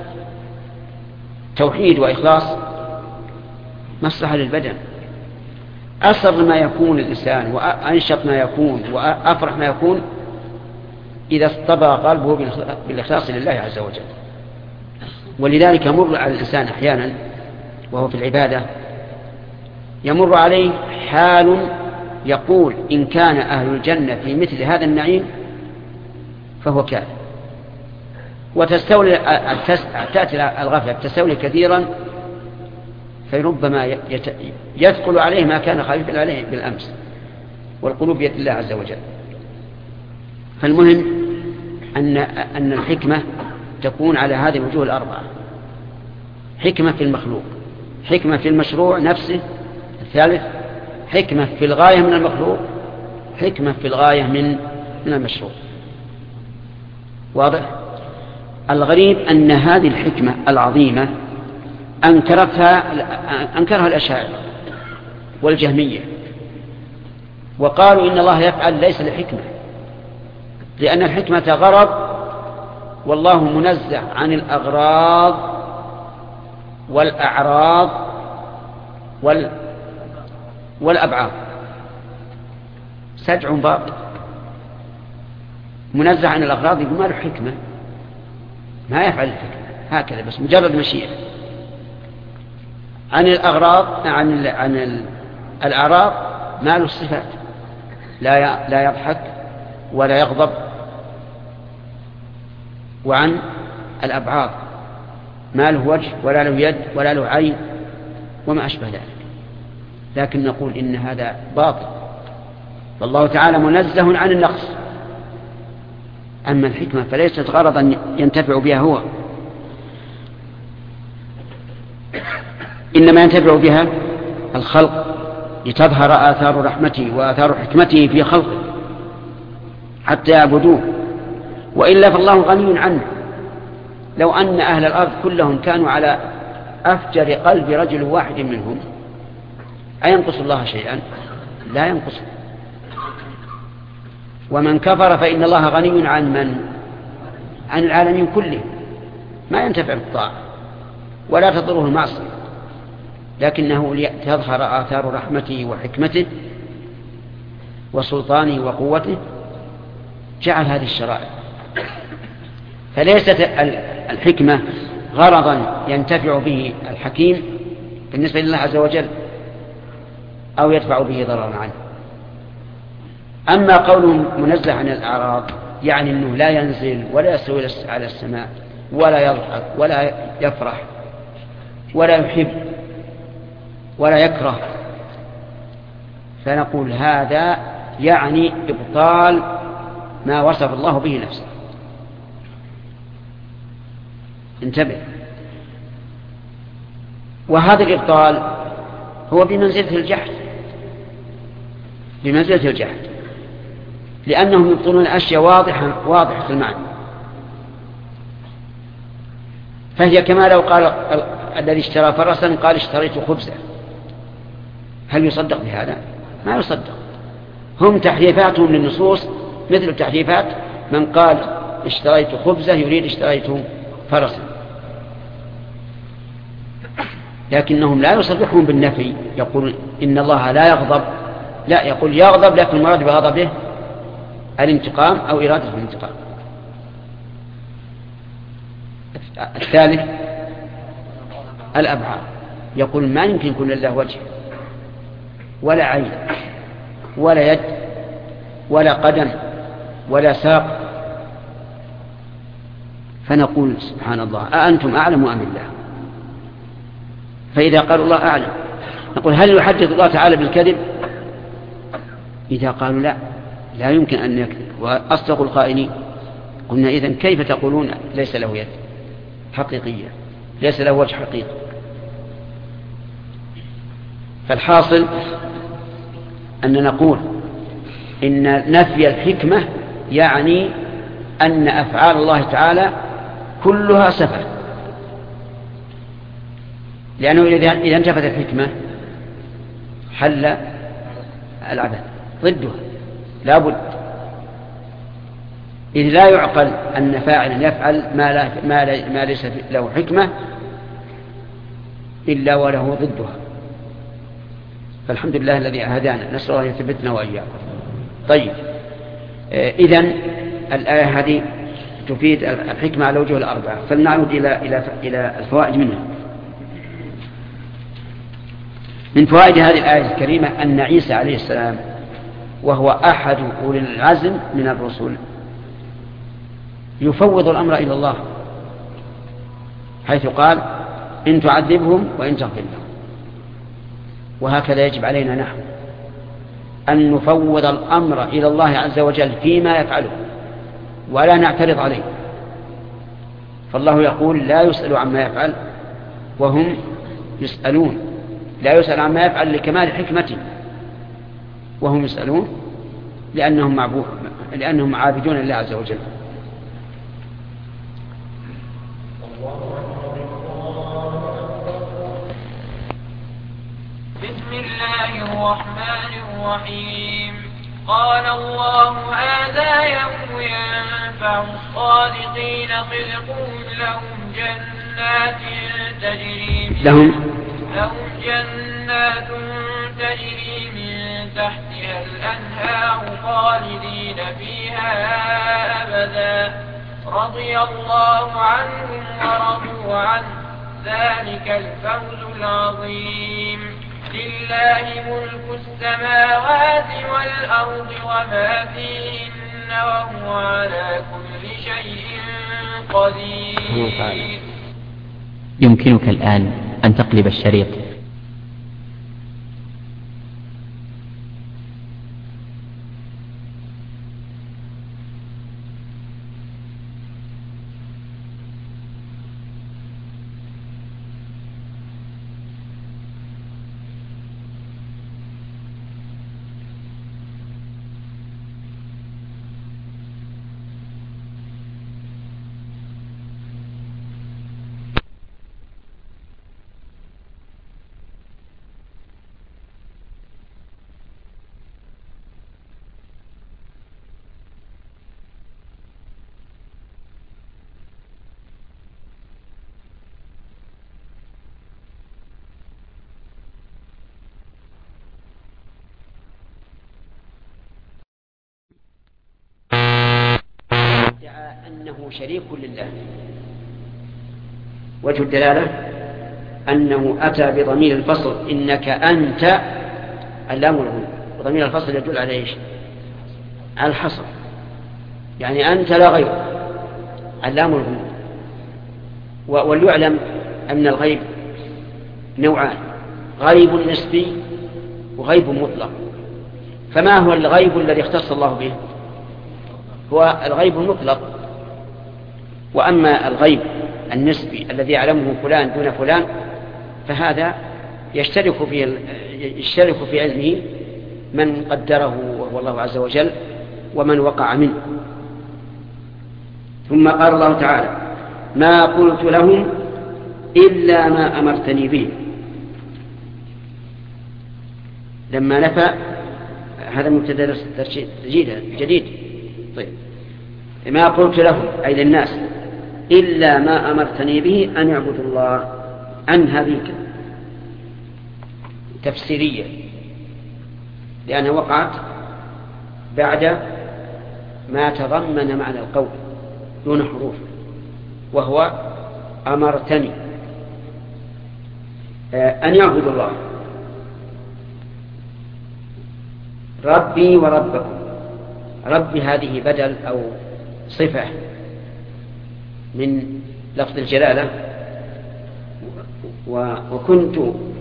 توحيد وإخلاص، مصلحة للبدن. أسر ما يكون الإنسان وأنشط ما يكون وأفرح ما يكون إذا اصطبى قلبه بالإخلاص لله عز وجل. ولذلك يمر على الإنسان أحيانا وهو في العبادة يمر عليه حال يقول إن كان أهل الجنة في مثل هذا النعيم فهو كافر، وتستولي تأتي الغفلة تستولي كثيرا، فربما يثقل عليه ما كان خفيفا عليه بالأمس، والقلوب بيد الله عز وجل. فالمهم أن أن الحكمة تكون على هذه الوجوه الأربعة: حكمة في المخلوق، حكمة في المشروع نفسه، الثالث حكمة في الغاية من المخلوق، حكمة في الغاية من من المشروع. واضح؟ الغريب أن هذه الحكمة العظيمة أنكرتها أنكرها الأشاعرة والجهمية، وقالوا إن الله يفعل ليس لحكمة، لأن الحكمة غرض والله منزه عن الأغراض والأعراض وال والأبعاد. سجع باطل، منزه عن الأغراض يقول ما له حكمة، ما يفعل الحكمة هكذا بس مجرد مشيئة. عن الأغراض عن ال... عن ال... الأعراض ما له الصفات، لا ي... لا يضحك ولا يغضب. وعن الأبعاد ما له وجه ولا له يد ولا له عين وما أشبه ذلك. لكن نقول إن هذا باطل، والله تعالى منزه عن النقص. أما الحكمة فليست غرضا ينتفع بها هو، إنما ينتفع بها الخلق لتظهر آثار رحمته وآثار حكمته في خلقه حتى يعبدوه، وإلا فالله غني عنه. لو أن أهل الأرض كلهم كانوا على أفجر قلب رجل واحد منهم أينقص الله شيئا؟ لا ينقص. ومن كفر فإن الله غني عن من؟ عن العالمين كلهم، ما ينتفع بالطاعة ولا تضره المعصية، لكنه لتظهر آثار رحمته وحكمته وسلطانه وقوته جعل هذه الشرائع. فليست الحكمة غرضا ينتفع به الحكيم بالنسبة لله عز وجل أو يدفع به ضررا عنه. أما قوله منزه عن الأعراض يعني أنه لا ينزل ولا يستوي على السماء ولا يضحك ولا يفرح ولا يحب ولا يكره، فنقول هذا يعني إبطال ما وصف الله به نفسه. انتبه، وهذا الإبطال هو بمنزلة الجحد، بمنزلة الجحد، لأنهم يبطلون أشياء واضحة واضحة المعنى. فهي كما لو قال الذي اشترى فرسا قال اشتريت خبزة، هل يصدق بهذا؟ ما يصدق. هم تحريفاتهم للنصوص مثل تحريفات من قال اشتريت خبزة يريد اشتريت فرسا، لكنهم لا يصرحون بالنفي، يقول إن الله لا يغضب، لا، يقول يغضب لكن المراد بغضبه الانتقام أو إرادة الانتقام. الثالث الأبعاد، يقول ما يمكن يكون لله وجه ولا عين ولا يد ولا قدم ولا ساق. فنقول سبحان الله أأنتم أعلم أم الله؟ فإذا قالوا الله أعلم نقول هل يحدث الله تعالى بالكذب؟ إذا قالوا لا لا يمكن أن يكذب وأصدق القائلين، قلنا إذن كيف تقولون ليس له يد حقيقية، ليس له وجه حقيقي؟ فالحاصل أن نقول إن نفي الحكمة يعني أن أفعال الله تعالى كلها سفه، لأنه إذا انتفت الحكمة حل العبث ضدها لا بد. إذ لا يعقل أن فاعلا يفعل ما, لا ما, لا ما ليس له حكمة إلا وله ضدها. فالحمد لله الذي هدانا، نسأل الله يثبتنا وإياكم. طيب، إذن الآية هذه تفيد الحكمة على وجه الأربعة، فلنعود إلى إلى إلى الفوائد منها. من فوائد هذه الآية الكريمة أن عيسى عليه السلام وهو أحد أولي العزم من الرسل يفوض الأمر إلى الله، حيث قال إن تعذبهم وإن تغفر لهم. وهكذا يجب علينا نحن أن نفوض الأمر إلى الله عز وجل فيما يفعله ولا نعترض عليه. فالله يقول لا يسأل عما يفعل وهم يسألون، لا يسأل عما يفعل لكمال حكمته، وهم يسألون لأنهم معبود لأنهم عابدون لله عز وجل. بسم الله الرحمن الرحيم. قال الله هذا يوم ينفع الصادقين صدقهم لهم جنات تجري من لهم لهم جنات تجري من تحتها الأنهار خالدين فيها أبدا رضي الله عنهم ورضوا عنه ذلك الفوز العظيم. لله ملك السماوات والأرض وما فيهن وهو على كل شيء قدير. يمكنك الآن أن تقلب الشريط. أنه شريك لله. وجه الدلالة أنه أتى بضمير الفصل إنك أنت اللام والغنى، وضمير الفصل يدل على إيش؟ على الحصر، يعني أنت لا غير اللام والغنى. وليعلم أن الغيب نوعان، غيب نسبي وغيب مطلق. فما هو الغيب الذي اختص الله به؟ هو الغيب المطلق. وأما الغيب النسبي الذي يعلمه فلان دون فلان فهذا يشترك في يشترك في علمه من قدره وهو الله عز وجل ومن وقع منه. ثم قال الله تعالى ما قلت لهم إلا ما أمرتني به. لما نفى هذا مبتدأ جديد. طيب ما قلت لهم أي للناس إلا ما أمرتني به أن يعبدوا الله. عن هذه تفسيرية لأنها وقعت بعد ما تضمن معنى القول دون حروف، وهو أمرتني أن يعبدوا الله ربي وربكم. ربي هذه بدل أو صفة من لفظ الجلالة، وكنت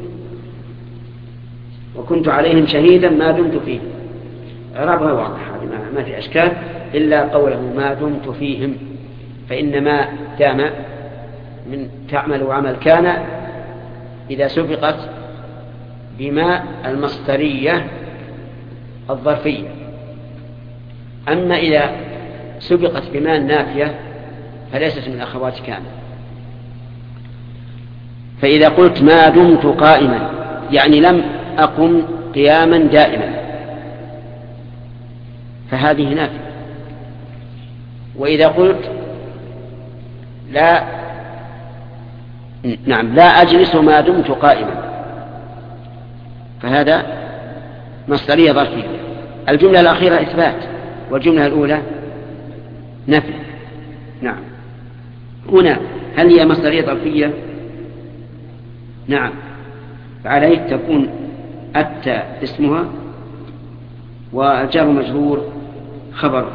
وكنت عليهم شهيدا ما دمت فيهم. إعرابها واضح ما في أشكال إلا قوله ما دمت فيهم، فإن ما دام من تعمل عمل كان إذا سبقت بما المصدرية الظرفية. أما إذا سبقت بما النافية فليست من أخوات كان. فإذا قلت ما دمت قائما يعني لم أقم قياما دائما فهذه نافية. وإذا قلت لا نعم لا أجلس ما دمت قائما فهذا مصدرية ظرفية. الجملة الأخيرة إثبات والجملة الأولى نفي. نعم هنا هل هي مصدرية ظرفية؟ نعم، فعليه تكون أتى اسمها والجار مجرور خبر.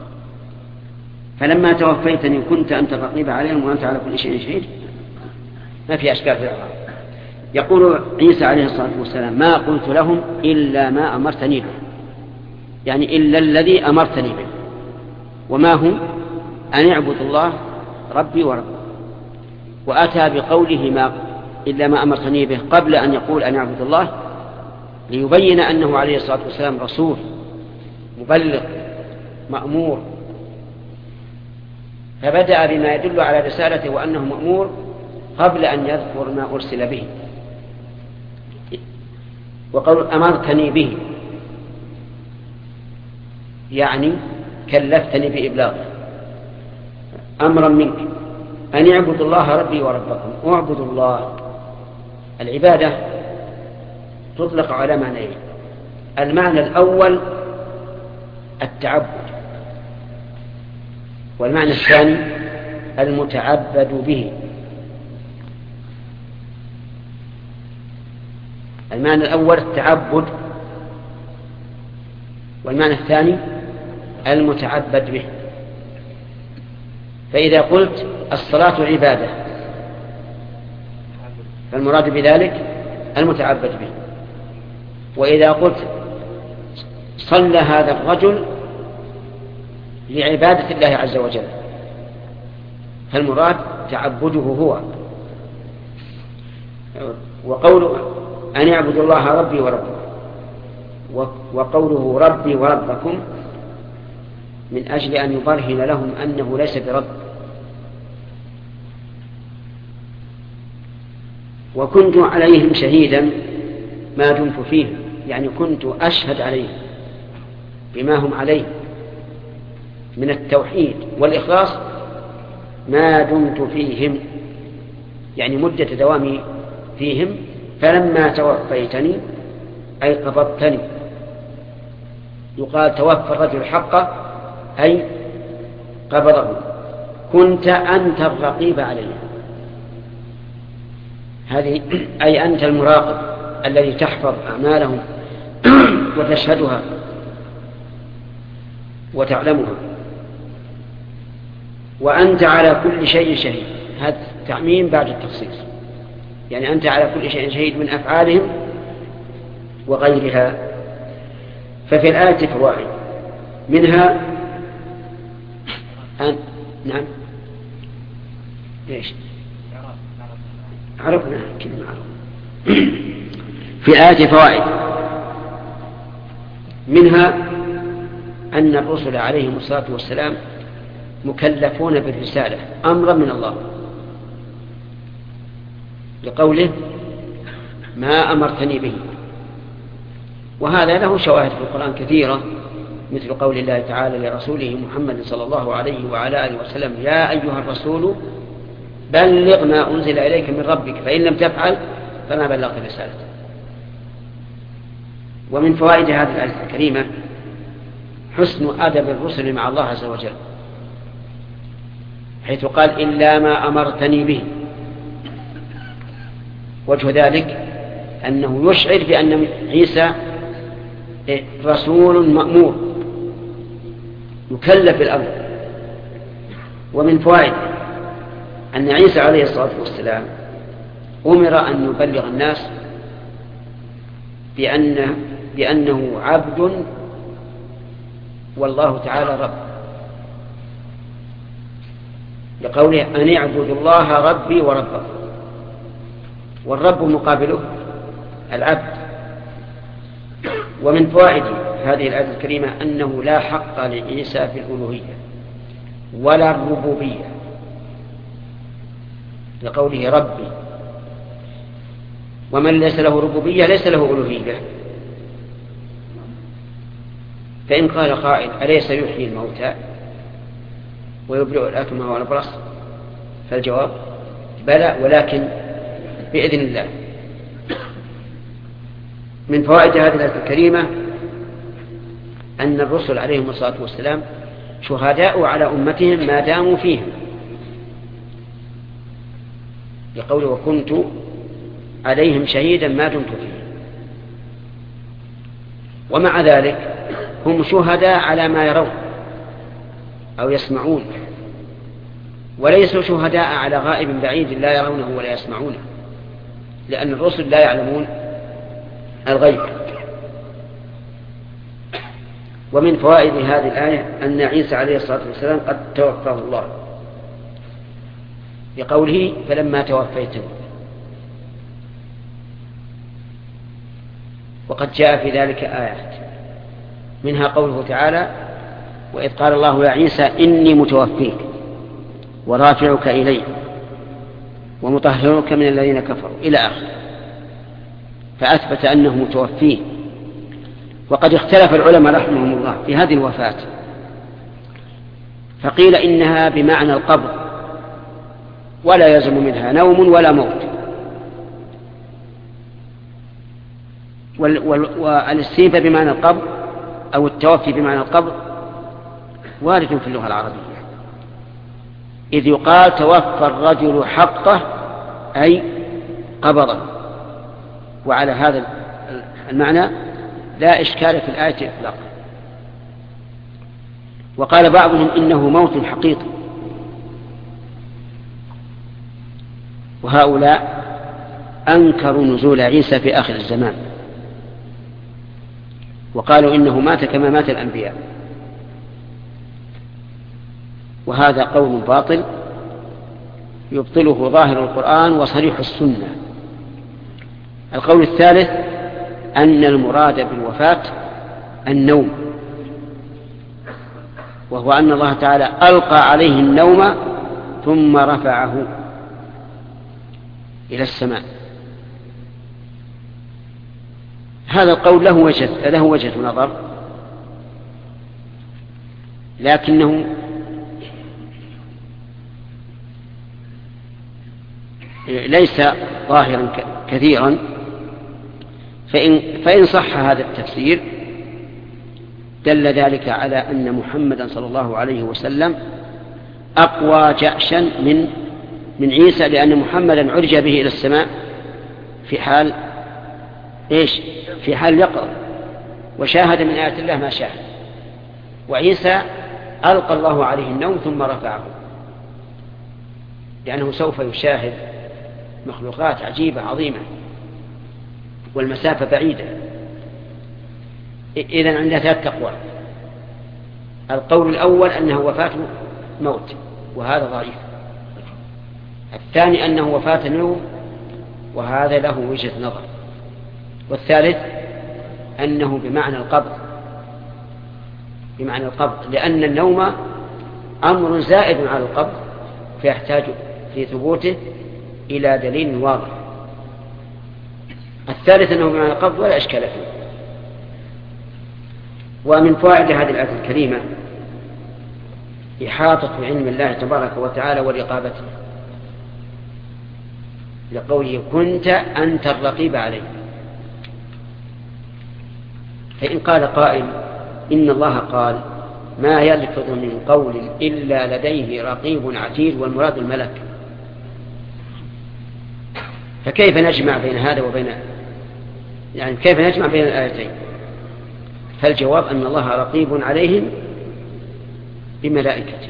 فلما توفيتني كنت أنت الرقيب عليهم وأنت على كل شيء شهيد ما في أشكال في الأعراب. يقول عيسى عليه الصلاة والسلام ما قلت لهم إلا ما أمرتني به، يعني إلا الذي أمرتني به. وما هو؟ أن يعبد الله ربي وربي. وأتى بقوله ما إلا ما أمرتني به قبل أن يقول أن أعبد الله، ليبين أنه عليه الصلاة والسلام رسول مبلغ مأمور، فبدأ بما يدل على رسالته وأنه مأمور قبل أن يذكر ما أرسل به. وقول أمرتني به يعني كلفتني بإبلاغه أمرا منك أن اعبدوا الله ربي وربكم. اعبدوا الله، العبادة تطلق على معنيين: المعنى الأول التعبد، والمعنى الثاني المتعبد به. المعنى الأول التعبد، والمعنى الثاني المتعبد به. فإذا قلت الصلاة عبادة فالمراد بذلك المتعبد به، وإذا قلت صلى هذا الرجل لعبادة الله عز وجل فالمراد تعبده هو. وقوله أن يعبدوا الله ربي وربكم، وقوله ربي وربكم من أجل أن يبرهن لهم أنه ليس برب. وكنت عليهم شهيدا ما دمت فيهم، يعني كنت أشهد عليهم بما هم عليه من التوحيد والإخلاص ما دمت فيهم، يعني مدة دوامي فيهم. فلما توفيتني أي قبضتني، يقال توفى الرجل حقه أي قبضه، كنت أنت الرقيب عليه، هذه أي أنت المراقب الذي تحفظ أعمالهم وتشهدها وتعلمها. وأنت على كل شيء شهيد، هذا تعميم بعد التخصيص، يعني أنت على كل شيء شهيد من أفعالهم وغيرها. ففي الآية فوائد منها أن نعم إيش عرفنا كلمة عرف. في الآية فوائد منها أن الرسل عليهم الصلاة والسلام مكلفون بالرسالة أمرا من الله، لقوله ما أمرتني به. وهذا له شواهد في القرآن كثيرة، مثل قول الله تعالى لرسوله محمد صلى الله عليه وعلى آله وسلم يا أيها الرسول بلغ ما أنزل إليك من ربك فإن لم تفعل فما بلغت رسالته. ومن فوائد هذه الآية الكريمة حسن أدب الرسل مع الله عز وجل، حيث قال إلا ما أمرتني به. وجه ذلك أنه يشعر بأن عيسى رسول مأمور يكلف بالأمر. ومن فوائد أن عيسى عليه الصلاة والسلام أمر أن يبلغ الناس بأن بأنه عبد والله تعالى رب، لقوله أن اعبدوا الله ربي وربكم، والرب مقابله العبد. ومن فوائد هذه الآية الكريمة أنه لا حق لعيسى في الألوهية ولا الربوبية، لقوله ربي، ومن ليس له ربوبية ليس له ألوهية. فإن قال قائل أليس يحيي الموتى ويبرئ الأكمه والأبرص؟ فالجواب بلى، ولكن بإذن الله. من فوائد هذه الآية الكريمة أن الرسل عليهم الصلاة والسلام شهداء على أمتهم ما داموا فيهم، لقوله وكنت عليهم شهيدا ما دمت فيهم. ومع ذلك هم شهداء على ما يرون أو يسمعون، وليسوا شهداء على غائب بعيد لا يرونه ولا يسمعونه، لأن الرسل لا يعلمون الغيب. ومن فوائد هذه الآية أن عيسى عليه الصلاة والسلام قد توفاه الله، لقوله فلما توفيته، وقد جاء في ذلك آيات، منها قوله تعالى: وإذ قال الله يا عيسى إني متوفيك ورافعك إلي ومطهرك من الذين كفروا إلى آخر، فأثبت أنه متوفيه. وقد اختلف العلماء رحمهم الله في هذه الوفاة، فقيل إنها بمعنى القبض ولا يلزم منها نوم ولا موت، والاستيفاء بمعنى القبض أو التوفي بمعنى القبض وارد في اللغة العربية، إذ يقال توفى الرجل حقه أي قبضه، وعلى هذا المعنى لا إشكال في الآية إطلاقا. وقال بعضهم إنه موت حقيقي، وهؤلاء أنكروا نزول عيسى في آخر الزمان، وقالوا إنه مات كما مات الأنبياء، وهذا قول باطل يبطله ظاهر القرآن وصريح السنة. القول الثالث أن المراد بالوفاة النوم، وهو أن الله تعالى ألقى عليه النوم ثم رفعه إلى السماء. هذا القول له وجه له وجه نظر، لكنه ليس ظاهرا كثيرا، فإن, فإن صح هذا التفسير دل ذلك على أن محمدا صلى الله عليه وسلم أقوى جأشا من من عيسى، لأن محمدا عرج به إلى السماء في حال إيش؟ في حال يقظة، وشاهد من آيات الله ما شاهد، وعيسى ألقى الله عليه النوم ثم رفعه، لأنه سوف يشاهد مخلوقات عجيبة عظيمة والمسافة بعيدة. إذن عندنا ثلاث أقوال. القول الأول أنه وفاة موت، وهذا ضعيف. الثاني أنه وفاة نوم، وهذا له وجهة نظر. والثالث أنه بمعنى القبض، بمعنى القبض، لأن النوم أمر زائد على القبض، فيحتاج في ثبوته إلى دليل واضح. الثالث أنه بمعنى القبض ولا إشكال فيه. ومن فوائد هذه الآية الكريمة إحاطة علم الله تبارك وتعالى ورقابته، لقوله كنت أنت الرقيب عليه. فإن قال قائل إن الله قال ما يلفظ من قول إلا لديه رقيب عتيد، والمراد الملك، فكيف نجمع بين هذا وبين يعني كيف نجمع بين الآيتين؟ فالجواب أن الله رقيب عليهم بملائكته.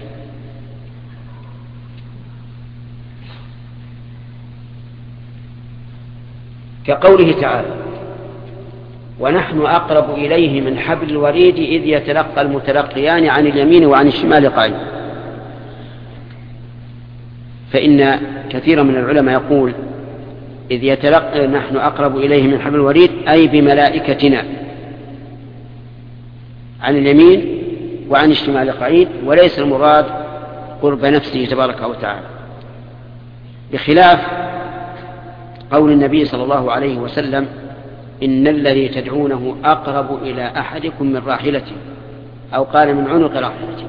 كقوله تعالى ونحن أقرب إليه من حبل الوريد إذ يتلقى المتلقيان عن اليمين وعن الشمال قعيد. فإن كثيرا من العلماء يقول إذ يتلقى نحن أقرب إليه من حبل الوريد أي بملائكتنا عن اليمين وعن الشمال قعيد، وليس المراد قرب نفسه تبارك وتعالى، بخلاف قول النبي صلى الله عليه وسلم إن الذي تدعونه أقرب إلى أحدكم من راحلته، أو قال من عنق راحلته.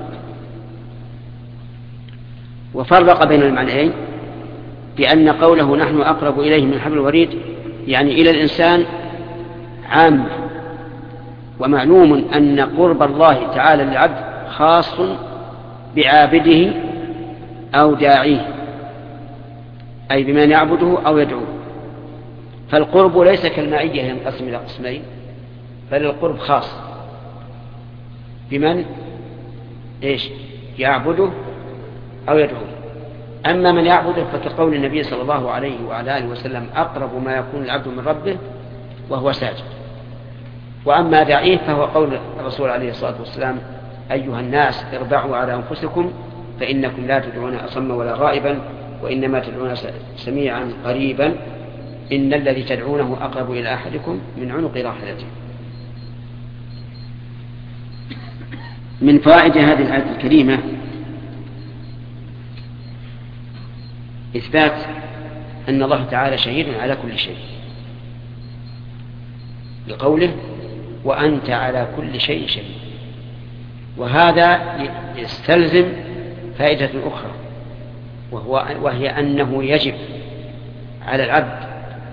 وفرق بين المعنيين بأن قوله نحن أقرب إليه من حبل الوريد يعني إلى الإنسان عام، ومعلوم أن قرب الله تعالى للعبد خاص بعابده أو داعيه، أي بمن يعبده أو يدعوه. فالقرب ليس كالمعية ينقسم إلى قسمين، بل القرب خاص بمن إيش يعبده أو يدعوه. أما من يعبده فكقول النبي صلى الله عليه وعلى آله وسلم أقرب ما يكون العبد من ربه وهو ساجد. وأما داعيه فهو قول الرسول عليه الصلاة والسلام أيها الناس اربعوا على أنفسكم فإنكم لا تدعون أصم ولا غائبا، وإنما تدعون سميعا قريبا إن الذي تدعونه أقرب إلى أحدكم من عنق راحلته. من فوائد هذه الآية الكريمة إثبات أن الله تعالى شهيد على كل شيء، بقوله وأنت على كل شيء شهيد. وهذا يستلزم فائدة أخرى، وهو وهي أنه يجب على العبد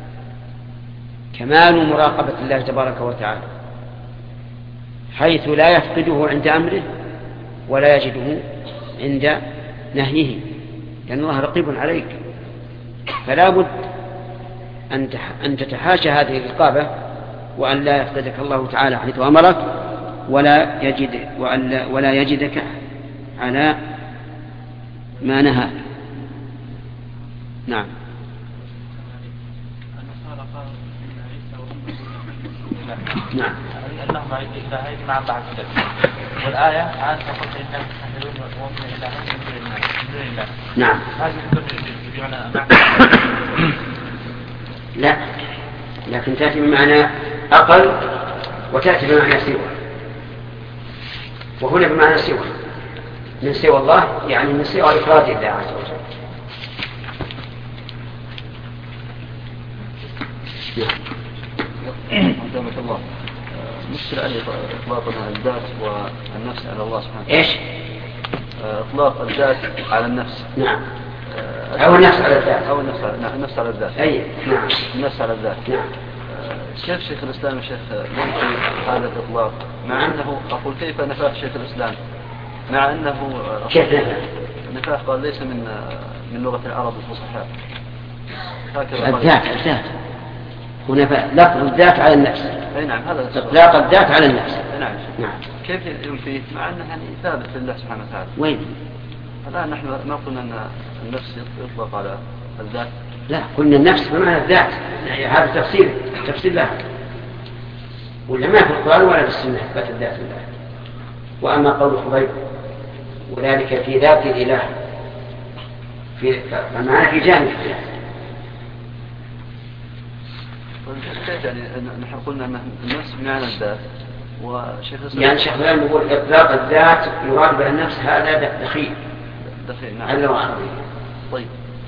كمال مراقبة الله تبارك وتعالى، حيث لا يفقده عند أمره ولا يجده عند نهيه، لأن الله رقيب عليك. فلا بد أن تتحاشى هذه الرقابة، وأن لا يفقدك الله تعالى حيث أمرك، ولا يجد ولا يجدك على ما نهى. نعم. نعم. اللهم إلهين مع بعض ذلك. والآية عن فقط إنك تحملون ومؤمن إلهين من دون الله. نعم. هذه بمعنى لا، لكن تأتي بمعنى أقل وتأتي بمعنى سوى، وهنا بمعنى سوى، من سوى الله يعني من سوى إفراد الله عز وجل. عندما الله مشكلة أن إطلاق الذات والنفس على الله سبحانه وتعالى. إيش؟ إطلاق الذات على النفس. نعم. أو النفس على الذات. أو النفس على نعم النفس على الذات. أي نعم. النفس على الذات. نعم. كيف شيخ الإسلام شيخ ينفي هذا الإطلاق؟ مع أنه أقول كيف نفاه شيخ الإسلام؟ مع أنه كيف نفاه؟ نفاه قال ليس من من لغة العرب الفصحاء. الذات الذات هنا لفظ الذات على النفس. أي نعم هذا إطلاق الذات على النفس. نعم. نعم. كيف ينفيه مع أنه يعني ثابت لله سبحانه وتعالى؟ وين؟ الآن نحن ما قلنا أن النفس يطلق على الذات. لا، قلنا النفس بمعنى الذات، يعني هذا تفسير تفسير له، ولا ما في القرآن ولا في السنة إثبات الذات لله. وأما قول خبيب وذلك في ذات الإله في فمعنى في جانب الذات. يعني نحن قلنا أن النفس بمعنى الذات، وشيخ يعني شيخ الإسلام يقول إطلاق الذات يراد بها النفس، هذا دخيل. دخيل نعم. على وعلى. طيب.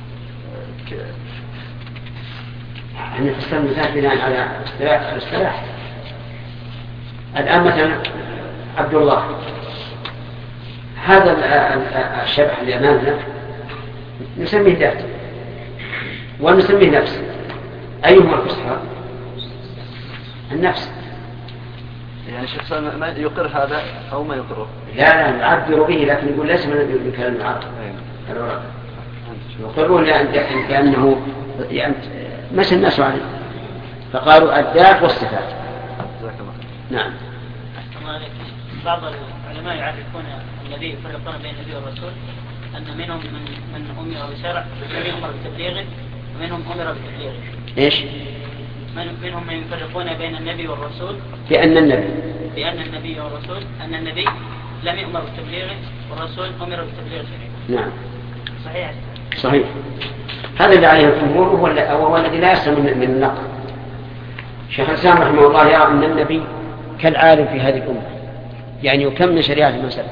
احنا فسرنا الذات بناء على الاصطلاح. الآن مثلا عبد الله، هذا الشبح اللي أمامنا نسميه ذات ونسميه نفس. أيهما الفصحى؟ النفس. يعني شخص ما يقر هذا أو ما يقره؟ لا لا نعبر به، لكن يقول ليس من كلام العرب. يقرون لأنه يعني مشى الناس عليه، فقالوا الذات والصفات. نعم. بعض العلماء يعرفون الذي يفرقون بين النبي والرسول أن منهم من من أمر بشرع ومنهم أمر بتبليغه ومنهم أمر بتبليغه. إيش؟ منهم من يفرقون بين النبي والرسول بأن النبي بأن النبي والرسول أن النبي لم يؤمر بتبليغه والرسول أمر بتبليغ شريعته. نعم. صحيح. صحيح. هذا اللي عليه الجمهور، وهو الذي لا يسلم من النقل. شيخ الإسلام رحمه الله يرى أن النبي كالعالم في هذه الأمة، يعني يكمل شريعة ما سبق،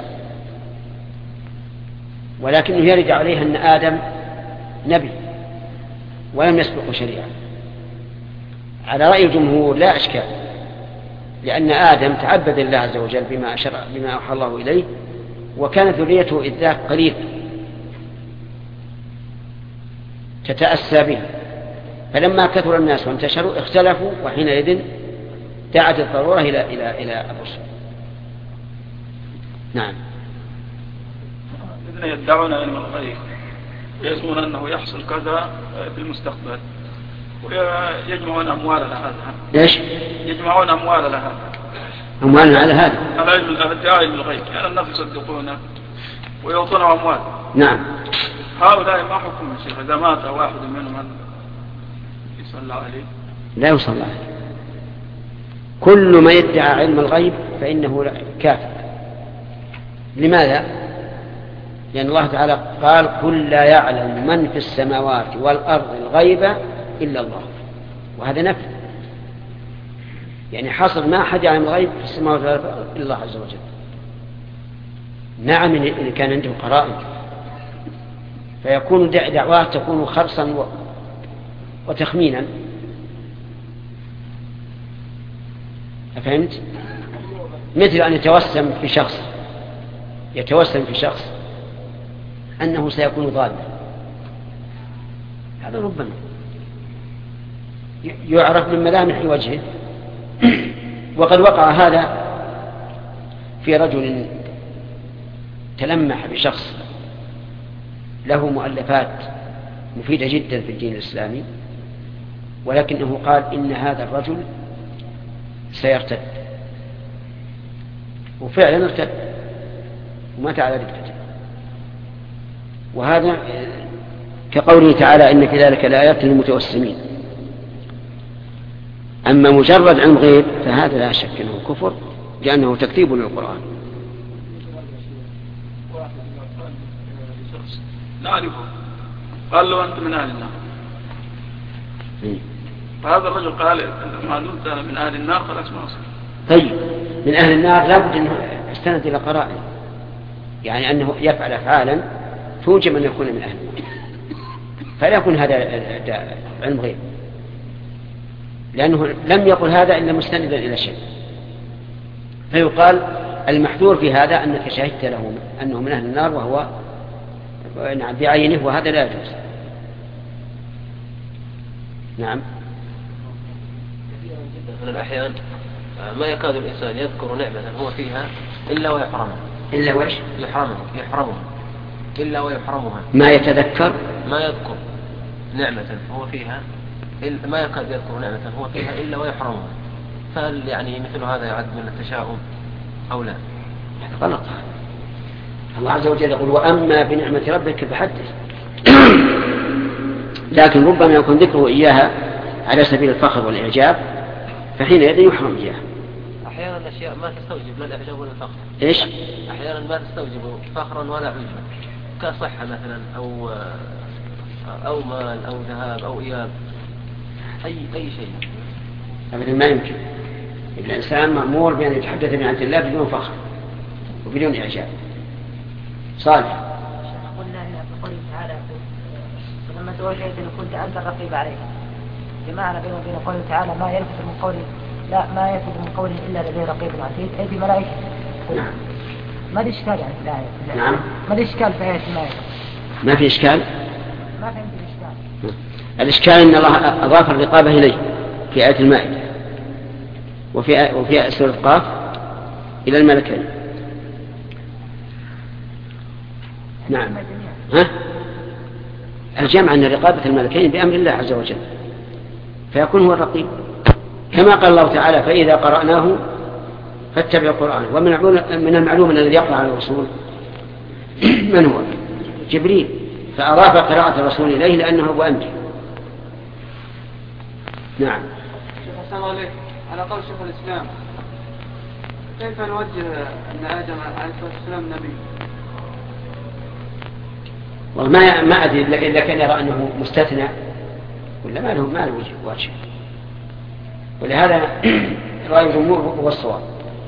ولكنه يرد عليه أن آدم نبي ولم يسبق شريعة. على رأي الجمهور لا إشكال، لأن آدم تعبد الله عز وجل بما شرع بما أوحى الله إليه، وكانت ذريته إذ ذاك قليل تتأسى به، فلما كثر الناس وانتشروا اختلفوا، وحينئذ دعت الضرورة إلى إلى إلى الرسل. نعم. الذين يدعون علم الغيب ويزعمون أنه يحصل كذا في المستقبل ويجمعون أموال على هذا. إيش؟ يجمعون أموال على هذا. أموال على هذا. على علم الغيب، يعني الناس يصدقونه ويعطون أموال. نعم. هؤلاء ما حكم الشيخ إذا مات واحد منهم هل يصلى عليه؟ لا يصلى عليه. كل ما يدعى علم الغيب فإنه كافر. لماذا؟ لأن الله تعالى قال قل لا يعلم من في السماوات والأرض الغيب إلا الله. وهذا نفي، يعني حصل ما أحد يعلم الغيب في السماوات والأرض إلا الله عز وجل. نعم إن كان عنده قرائن، فيكون دعواه تكون خرصا وتخمينا. أفهمت؟ مثل أن يتوسم في شخص يتوسم في شخص أنه سيكون ضالا، هذا ربما يعرف من ملامح وجهه. وقد وقع هذا في رجل تلمح بشخص له مؤلفات مفيدة جدا في الدين الإسلامي، ولكنه قال إن هذا الرجل سيرتد، وفعلا ارتد ومات على ردته. وهذا كقوله تعالى إن في ذلك لآيات للمتوسمين. أما مجرد علم غيب فهذا لا شك أنه كفر، لأنه تكذيب للقرآن. نعرفه، قال له أنت من أهل النار، فهذا الرجل قال ما دمت من أهل النار خلاص ما أصل. طيب من أهل النار لابد أنه استند إلى قرائن، يعني أنه يفعل أفعالا توجب أن يكون من أهل النار، فلا يكون هذا علم غيب، لأنه لم يقل هذا إلا مستندا إلى شيء. فيقال المحذور في هذا أنك شهدت له أنه من أهل النار وهو بعينه، وهذا لا يجوز. نعم. من الأحيان ما يكاد الإنسان يذكر نعمة هو فيها إلا ويحرمها. إلا ويش؟ يحرمها يحرمها إلا ويحرمها. ما يتذكر ما يذكر نعمة هو فيها إلا ما يكاد يذكر نعمة هو فيها إلا ويحرمها. فهل يعني مثل هذا يعد من التشاؤم أو لا؟ غلط. الله عز وجل يقول وأما بنعمة ربك فحدث. لكن ربما يكون ذكره إياها على سبيل الفخر والإعجاب، فحينئذ يحرم إياها. أحيانا الأشياء ما تستوجب لا الإعجاب ولا الفخر. إيش؟ أحيانا ما تستوجب فخرا ولا عجبا، كصحة مثلا أو أو مال أو ذهاب أو إياب، أي أي شيء. أبدا ما يمكن. الإنسان مأمور بأن يتحدث عن عند الله بدون فخر وبدون إعجاب. صالح. قلنا إن بقوله تعالى لما توجهت إن كنت أنت الرقيب عليه، بمعنى بينه وبين قوله تعالى ما يلفظ من قوله لا ما يلفظ من قوله إلا لديه رقيب عتيد، أي في ملائكة. نعم. ما في إشكال يعني في الآية. نعم. ما في إشكال في آية المائدة. ما في إشكال. ما فهمت الإشكال. الإشكال أن الله أضاف الرقابة إليه في آية المائدة، وفي وفي سورة قاف إلى الملكين. نعم. ها؟ الجمع أن رقابة الملكين بأمر الله عز وجل، فيكون هو الرقيب، كما قال الله تعالى فإذا قرأناه فاتبع القرآن. ومن من المعلوم أن الذي يقرأ على الرسول من هو؟ جبريل، فأضاف قراءة الرسول إليه لأنه هو أمره. نعم. السلام عليكم. على قول شيخ الإسلام كيف نوجه أن آدم عليه الصلاة والسلام نبي؟ والله ما ما أدري إلا كان يرى أنه مستثنى ولا ما له ما له وجه، ولهذا رأي الجمهور هو الصواب.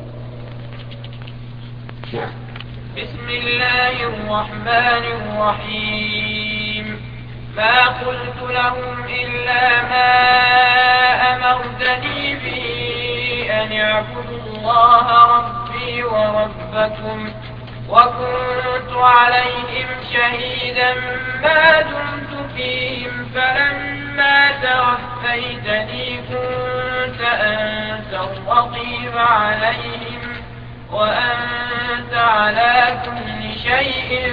نعم. بسم الله الرحمن الرحيم. ما قلت لهم إلا ما أمرتني به أن يعبدوا الله ربي وربكم، وكنت عليهم شهيدا ما دمت فيهم، فلما توفيتني كنت أنت الرقيب عليهم وأنت على كل شيء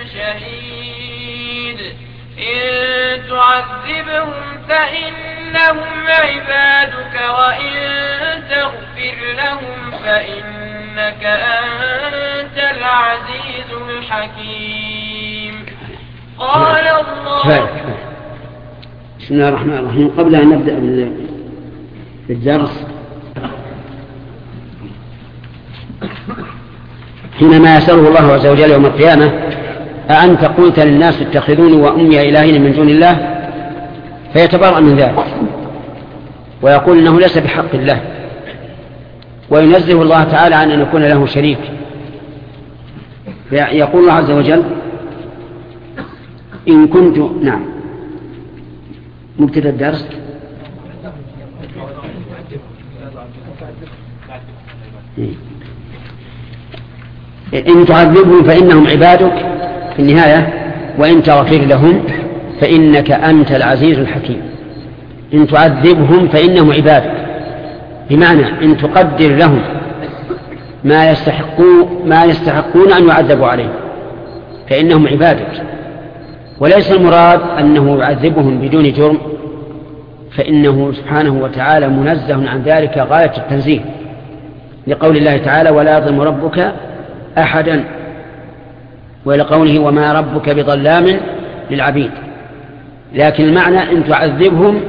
شهيد. إن تعذبهم فإنهم عبادك وإن تغفر لهم فإنك أنت العزيز الحكيم. قال الله. بسم الله الرحمن الرحيم. قبل أن نبدأ بالدرس، حينما يسأله الله عز وجل يوم القيامة أأنت قلت للناس اتخذوني وأمي إلهين من دون الله، فيتبرأ من ذلك ويقول إنه ليس بحق الله، وينزه الله تعالى عن أن يكون له شريك. يقول الله عز وجل إن كنت نعم مبتدأ الدرس إن تعذبهم فإنهم عبادك في النهاية وإن تغفر لهم فإنك أنت العزيز الحكيم. إن تعذبهم فإنهم عبادك، بمعنى إن تقدر لهم ما يستحقون ما يستحقون أن يعذبوا عليه فإنهم عبادك، وليس المراد أنه يعذبهم بدون جرم، فإنه سبحانه وتعالى منزه عن ذلك غاية التنزيه، لقول الله تعالى ولا يظلم ربك أحدا، ولقوله وما ربك بظلام للعبيد. لكن المعنى إن تعذبهم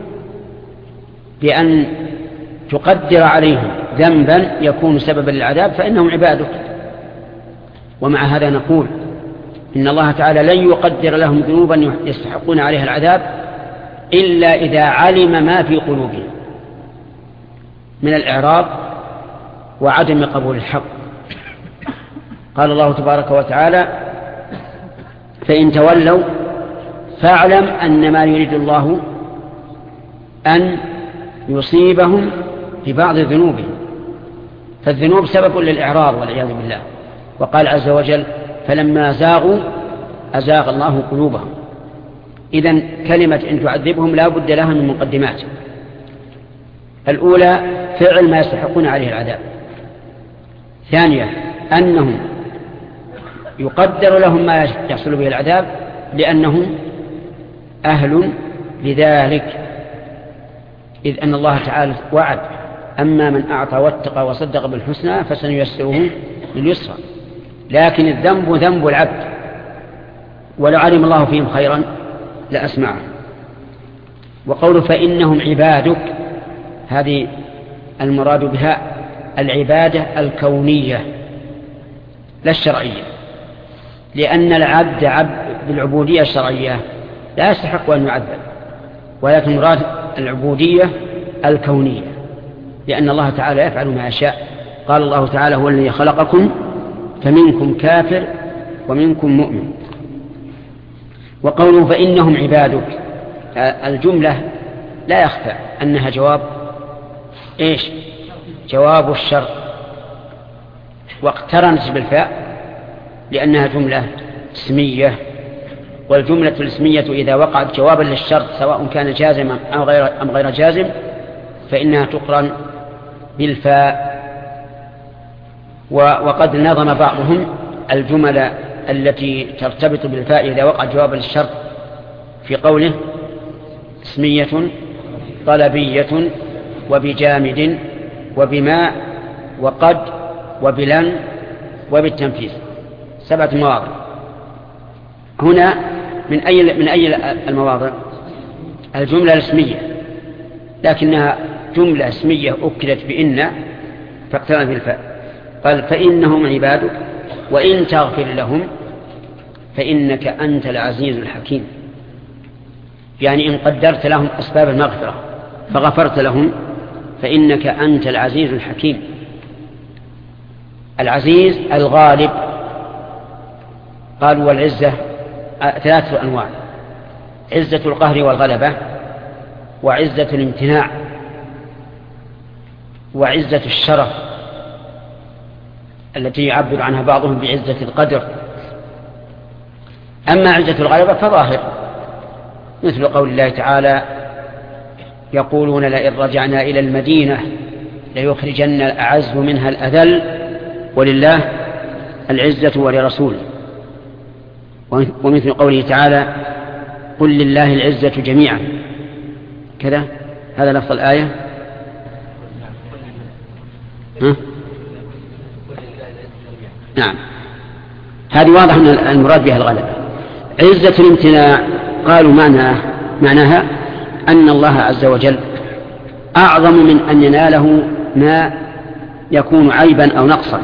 بأن تقدر عليهم ذنبا يكون سببا للعذاب فإنهم عبادك. ومع هذا نقول إن الله تعالى لن يقدر لهم ذنوبا يستحقون عليها العذاب إلا إذا علم ما في قلوبهم من الإعراض وعدم قبول الحق. قال الله تبارك وتعالى فإن تولوا فاعلم أن ما يريد الله أن يصيبهم ببعض ذنوبهم، فالذنوب سبب للإعراض والعياذ بالله. وقال عز وجل فلما زاغوا أزاغ الله قلوبهم. إذن كلمة إن تعذبهم لا بد لها من مقدمات. الأولى فعل ما يستحقون عليه العذاب. ثانية أنهم يقدر لهم ما يحصل به العذاب لأنهم أهل لذلك، إذ أن الله تعالى وعد أما من أعطى واتقى وصدق بالحسنى فسنيسره لليسرى. لكن الذنب ذنب العبد، ولو علم الله فيهم خيرا لأسمعهم. وقوله فإنهم عبادك هذه المراد بها العبادة الكونية لا الشرعية، لأن العبد عبد بالعبودية الشرعية لا يستحق أن يعذب، ولكن مراد العبودية الكونية لأن الله تعالى يفعل ما يشاء. قال الله تعالى هو الذي خلقكم فمنكم كافر ومنكم مؤمن. وقوله فإنهم عبادك الجملة لا يخفى أنها جواب إيش؟ جواب الشرط، واقترنت بالفاء لأنها جملة اسمية، والجملة الاسمية إذا وقعت جوابا للشرط سواء كان جازما أو غير, أم غير جازم فإنها تقرن بالفاء. وقد نظم بعضهم الجمل التي ترتبط بالفاء إذا وقع جوابا للشرط في قوله اسمية طلبية وبجامد وبماء وقد وبلن وبالتنفيذ، سبعة مواضع. هنا من أي من أي المواضع؟ الجملة الاسمية، لكنها جملة اسمية أكدت بإن فاقترنت بالفاء. قال فإنهم عبادك وإن تغفر لهم فإنك أنت العزيز الحكيم، يعني إن قدرت لهم أسباب المغفرة فغفرت لهم فإنك أنت العزيز الحكيم. العزيز الغالب. قالوا والعزة ثلاثة أنواع: عزة القهر والغلبة، وعزة الامتناع، وعزة الشرف التي يعبر عنها بعضهم بعزة القدر. أما عزة الغلبة فظاهر، مثل قول الله تعالى يقولون لئن رجعنا إلى المدينة ليخرجن الأعز منها الأذل ولله العزة ولرسوله. ومثل قوله تعالى قل لله العزة جميعا، كذا هذا لفظ الآية. ها؟ نعم، هذه واضح أن المراد بها الغلبة. عزة الامتناع قالوا معناها معناها أن الله عز وجل أعظم من أن يناله ما يكون عيبا أو نقصا،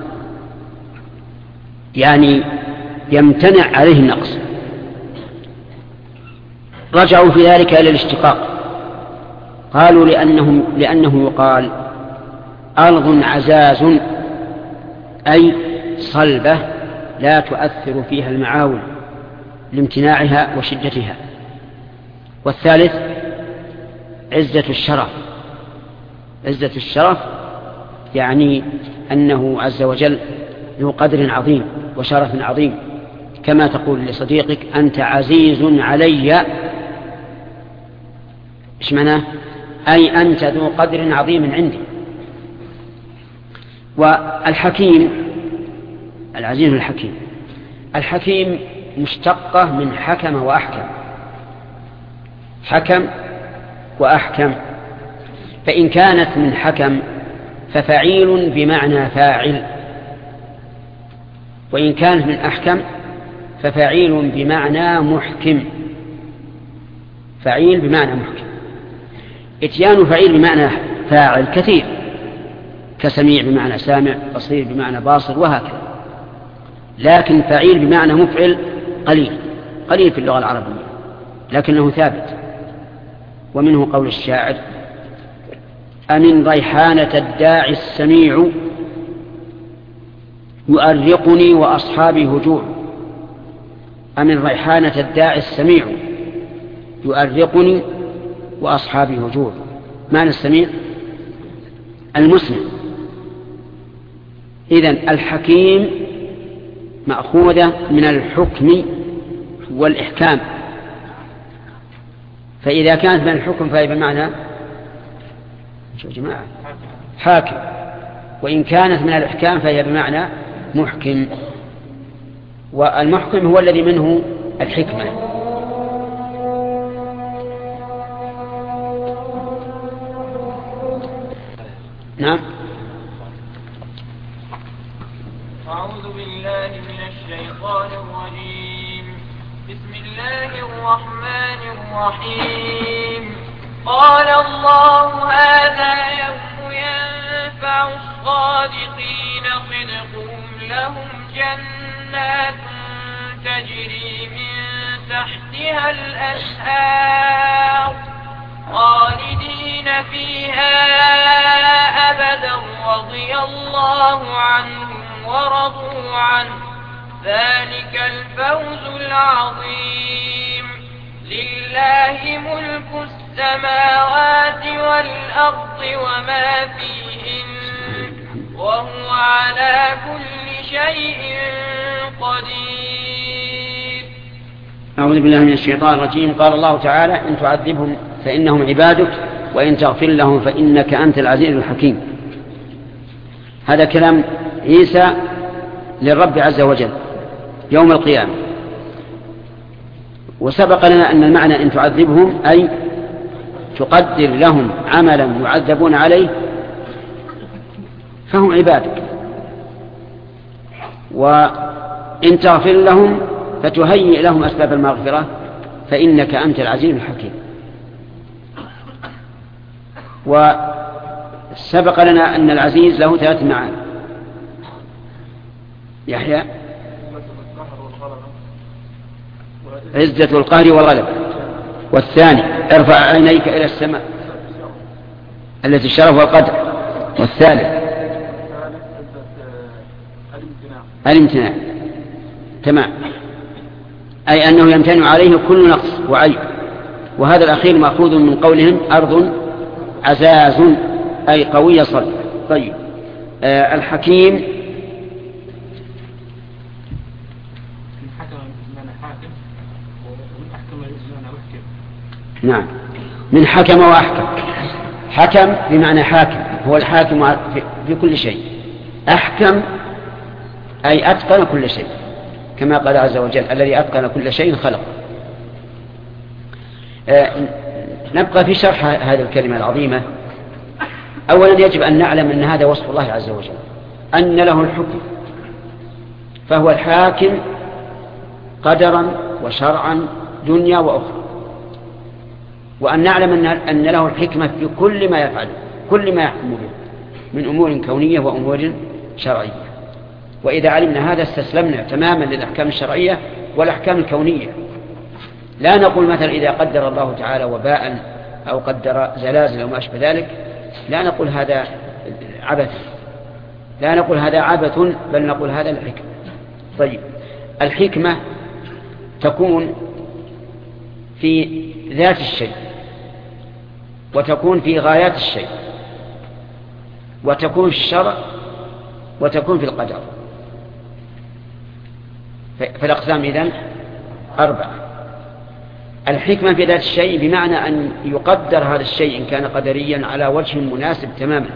يعني يمتنع عليه النقص. رجعوا في ذلك إلى الاشتقاق، قالوا لأنهم لأنه يقال أرض عزاز أي صلبة لا تؤثر فيها المعاول لامتناعها وشدتها. والثالث عزة الشرف. عزة الشرف يعني أنه عز وجل ذو قدر عظيم وشرف عظيم، كما تقول لصديقك أنت عزيز علي، إيش معناه؟ أي أنت ذو قدر عظيم عندي. والحكيم العزيز الحكيم، الحكيم مشتقة من حكم وأحكم، حكم وأحكم. فإن كانت من حكم ففعيل بمعنى فاعل، وإن كانت من أحكم ففعيل بمعنى محكم. فعيل بمعنى محكم. اتيان فعيل بمعنى فاعل كثير، كسميع بمعنى سامع، بصير بمعنى باصر، وهكذا. لكن فعيل بمعنى مفعل قليل قليل في اللغة العربية، لكنه ثابت. ومنه قول الشاعر: أمن ريحانة الداعي السميع يؤرقني وأصحابي هجوع. أمن ريحانة الداعي السميع يؤرقني وأصحابي هجوع. معنى السميع المسمع. إذن الحكيم مأخوذة من الحكم والإحكام، فإذا كانت من الحكم فهي بمعنى شو جماعة حاكم، وإن كانت من الإحكام فهي بمعنى محكم. والمحكم هو الذي منه الحكمة. نعم. أعوذ بالله من الشيطان الرجيم. بسم الله الرحمن الرحيم. قال الله هذا يوم ينفع الصادقين صدقهم، لهم جنات تجري من تحتها الأنهار خالدين فيها أبدا رضي الله عنهم ورضوا عنه، ذلك الفوز العظيم. لله ملك السماوات والأرض وما فيهن، وهو على كل شيء قدير. أعوذ بالله من الشيطان الرجيم. قال الله تعالى: إن تعذبهم فإنهم عبادك وإن تغفر لهم فإنك أنت العزيز الحكيم. هذا كلام عيسى للرب عز وجل يوم القيامة. وسبق لنا أن المعنى إن تعذبهم أي تقدر لهم عملا يعذبون عليه فهم عبادك، وإن تغفر لهم فتهيئ لهم أسباب المغفرة فإنك أنت العزيز الحكيم. وسبق لنا أن العزيز له ثلاث معاني. يحيى: عزة القهر والغلب. والثاني: ارفع عينيك إلى السماء التي الشرف والقدر. والثالث: الامتناع. تمام، أي أنه يمتنع عليه كل نقص وعيب. وهذا الأخير مأخوذ من قولهم أرض عزاز أي قوية صلب. طيب، آه الحكيم نعم من حكم وأحكم. حكم بمعنى حاكم، هو الحاكم في كل شيء. أحكم أي أتقن كل شيء، كما قال عز وجل: الذي أتقن كل شيء خلق. آه نبقى في شرح هذه الكلمة العظيمة. أولا يجب أن نعلم أن هذا وصف الله عز وجل، أن له الحكم، فهو الحاكم قدرا وشرعا دنيا وأخرى. وأن نعلم أن, أن له الحكمة في كل ما يفعل، كل ما يحكم به من أمور كونية وأمور شرعية. وإذا علمنا هذا استسلمنا تماما للأحكام الشرعية والأحكام الكونية. لا نقول مثلا إذا قدر الله تعالى وباء أو قدر زلازل أو ما أشبه ذلك لا نقول هذا عبث، لا نقول هذا عبث، بل نقول هذا الحكمة. طيب، الحكمة تكون في ذات الشيء، وتكون في غايات الشيء، وتكون في الشرع، وتكون في القدر. فالأقسام إذن أربعة. الحكمة في ذات الشيء بمعنى أن يقدر هذا الشيء إن كان قدريا على وجه مناسب تماما.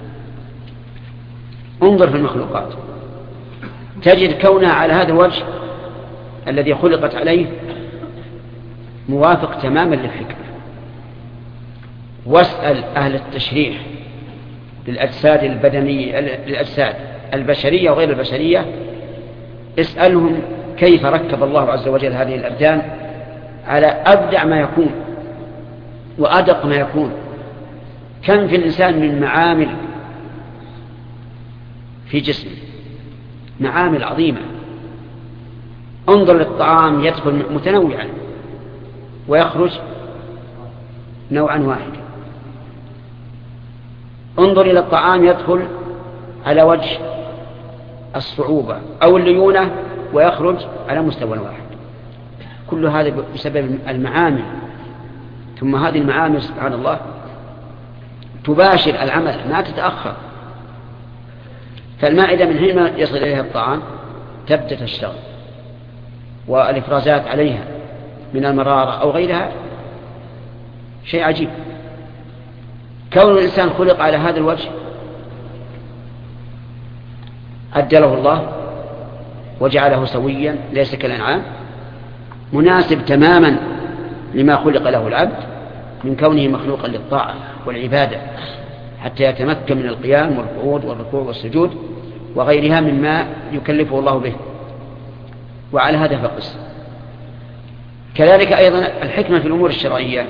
انظر في المخلوقات تجد كونها على هذا الوجه الذي خلقت عليه موافق تماما للحكمة. واسأل أهل التشريح للأجساد البدنية، للأجساد البشرية وغير البشرية، اسألهم كيف ركب الله عز وجل هذه الأبدان على أبدع ما يكون وأدق ما يكون. كم في الإنسان من معامل في جسمه، معامل عظيمة. انظر للطعام يدخل متنوعا ويخرج نوعا واحدا. انظر إلى الطعام يدخل على وجه الصعوبة أو الليونة ويخرج على مستوى واحد. كل هذا بسبب المعامل. ثم هذه المعامل سبحان الله تباشر العمل ما تتأخر. فالمائدة من حين يصل إليها الطعام تبدأ تشتغل، والإفرازات عليها من المرارة أو غيرها شيء عجيب. كون الإنسان خلق على هذا الوجه أدله الله وجعله سويا ليس كالأنعام، مناسب تماما لما خلق له العبد من كونه مخلوقا للطاعة والعبادة حتى يتمكن من القيام والقعود والركوع والسجود وغيرها مما يكلفه الله به. وعلى هذا فقس. كذلك أيضا الحكمة في الأمور الشرعية،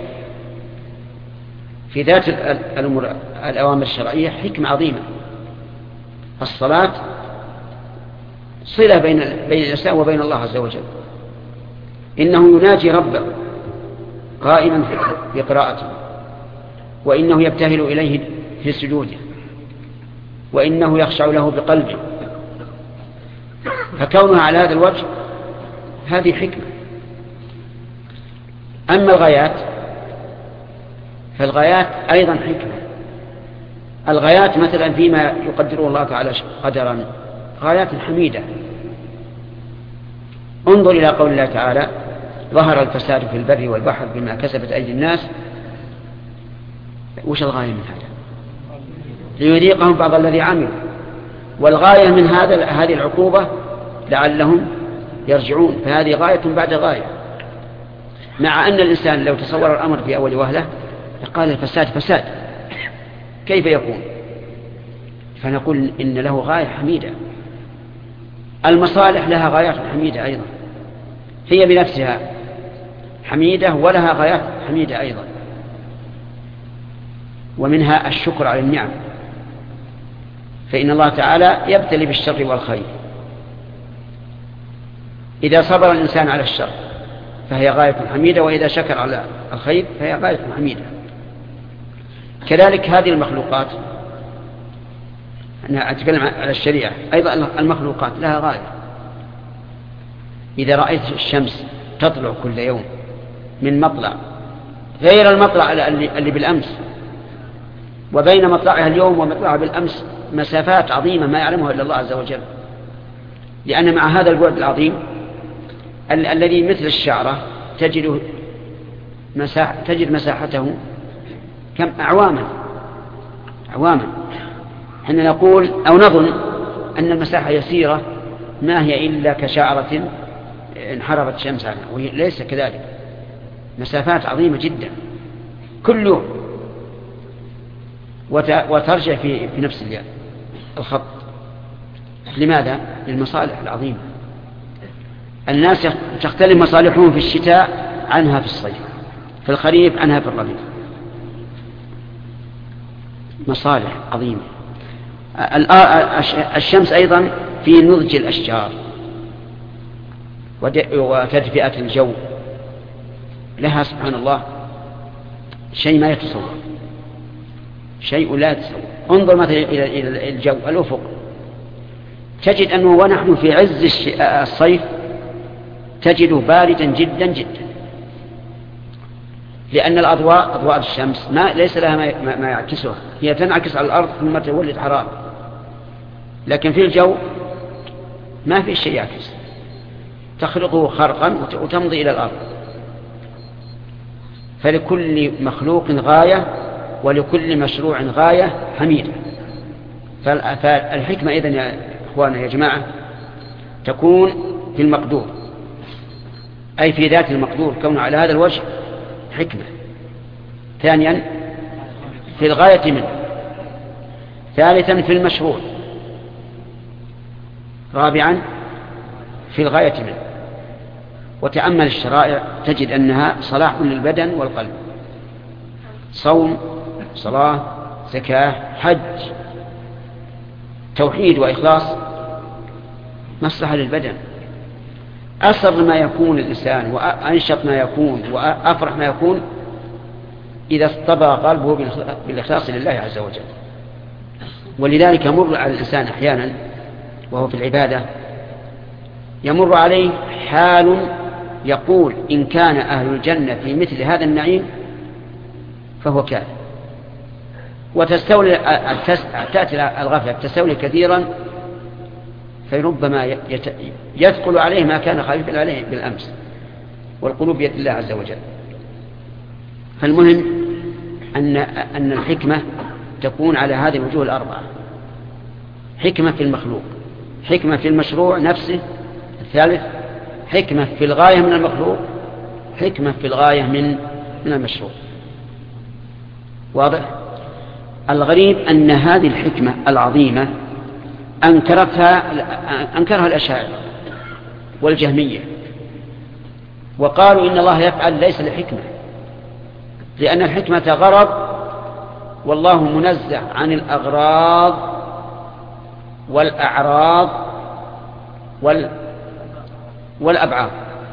في ذات الأمور الأوامر الشرعية حكمة عظيمة. الصلاة صلة بين بين الإنسان وبين الله عز وجل. إنه يناجي ربه قائما في قراءته، وإنه يبتهل إليه في سجوده، وإنه يخشع له بقلبه. فكونها على هذا الوجه هذه حكمة. أما الغايات فالغايات أيضا حكمة. الغايات مثلا فيما يقدره الله تعالى قدرا غايات حميدة. انظر إلى قول الله تعالى: ظهر الفساد في البر والبحر بما كسبت أيدي الناس. وش الغاية من هذا؟ ليذيقهم بعض الذي عملوا. والغاية من هذا هذه العقوبة لعلهم يرجعون. فهذه غاية بعد غاية. مع أن الإنسان لو تصور الأمر في أول وهلة قال الفساد فساد، كيف يكون؟ فنقول إن له غاية حميدة. المصالح لها غايات حميدة أيضا، هي بنفسها حميدة ولها غايات حميدة أيضا. ومنها الشكر على النعم، فإن الله تعالى يبتلي بالشر والخير. إذا صبر الإنسان على الشر فهي غاية حميدة، وإذا شكر على الخير فهي غاية حميدة. كذلك هذه المخلوقات، أنا أتكلم على الشريعة أيضا، المخلوقات لها غاية. إذا رأيت الشمس تطلع كل يوم من مطلع غير المطلع اللي بالأمس، وبين مطلعها اليوم ومطلعها بالأمس مسافات عظيمة ما يعلمها إلا الله عز وجل. لأن مع هذا البعد العظيم ال- الذي مثل الشعرة تجد مساح تجد مساحته كم أعواما أعواما حين نقول أو نظن أن المساحة يسيرة ما هي إلا كشعرة انحرفت شمس عنها، وهي ليس كذلك. مسافات عظيمة جدا كل يوم، وترجع في في نفس الخط. لماذا؟ للمصالح العظيمة. الناس تختلف مصالحهم في الشتاء عنها في الصيف، في الخريف عنها في الربيع. مصالح عظيمة. الشمس أيضا في نضج الأشجار وتدفئة الجو، لها سبحان الله شيء ما يتصور، شيء لا يتصور. انظر مثلا إلى الجو، الأفق، تجد أنه ونحن في عز الصيف تجده باردا جدا جدا، لأن الأضواء أضواء الشمس ما ليس لها ما, ما يعكسها، هي تنعكس على الأرض ثم تولد حرارة، لكن في الجو ما في شيء يعكس، تخلقه خرقا وتمضي إلى الأرض. فلكل مخلوق غاية ولكل مشروع غاية حميدة. فالحكمة إذن يا إخوانا يا جماعة تكون في المقدور، أي في ذات المقدور، كونه على هذا الوجه حكمة. ثانيا في الغاية منه. ثالثا في المشروع. رابعا في الغاية منه. وتأمل الشرائع تجد أنها صلاح للبدن والقلب، صوم، صلاة، زكاة، حج، توحيد وإخلاص، مصلحة للبدن. أسر ما يكون الإنسان وأنشط ما يكون وأفرح ما يكون إذا اصطبى قلبه بالإخلاص لله عز وجل. ولذلك يمر على الإنسان أحيانا وهو في العبادة، يمر عليه حال يقول إن كان أهل الجنة في مثل هذا النعيم فهو كافر، وتستولي تأتي الغفلة تستولي كثيرا، فربما يثقل عليه ما كان خفيفا عليه بالأمس، والقلوب بيد الله عز وجل. فالمهم أن أن الحكمة تكون على هذه الوجوه الأربعة: حكمة في المخلوق، حكمة في المشروع نفسه، الثالث حكمة في الغاية من المخلوق، حكمة في الغاية من من المشروع. واضح؟ الغريب أن هذه الحكمة العظيمة أنكرتها أنكرها الأشاعرة والجهمية، وقالوا إن الله يفعل ليس لحكمة، لأن الحكمة غرض، والله منزه عن الأغراض والأعراض وال والأبعاد.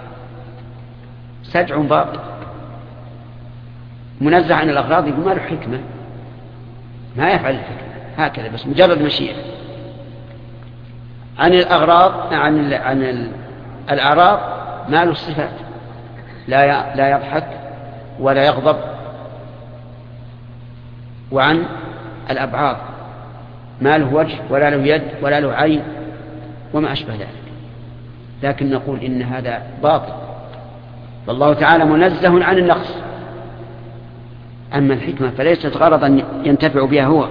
سجع باطل، منزه عن الأغراض، يقول ما له حكمة، ما يفعل الحكمة، هكذا بس مجرد مشيئة. عن الأغراض عن ال... عن ال... الأعراض ما له الصفات، لا ي... لا يضحك ولا يغضب. وعن الأبعاد ما له وجه ولا له يد ولا له عين وما أشبه ذلك. لكن نقول إن هذا باطل، والله تعالى منزه عن النقص. أما الحكمة فليست غرضا ينتفع بها هو،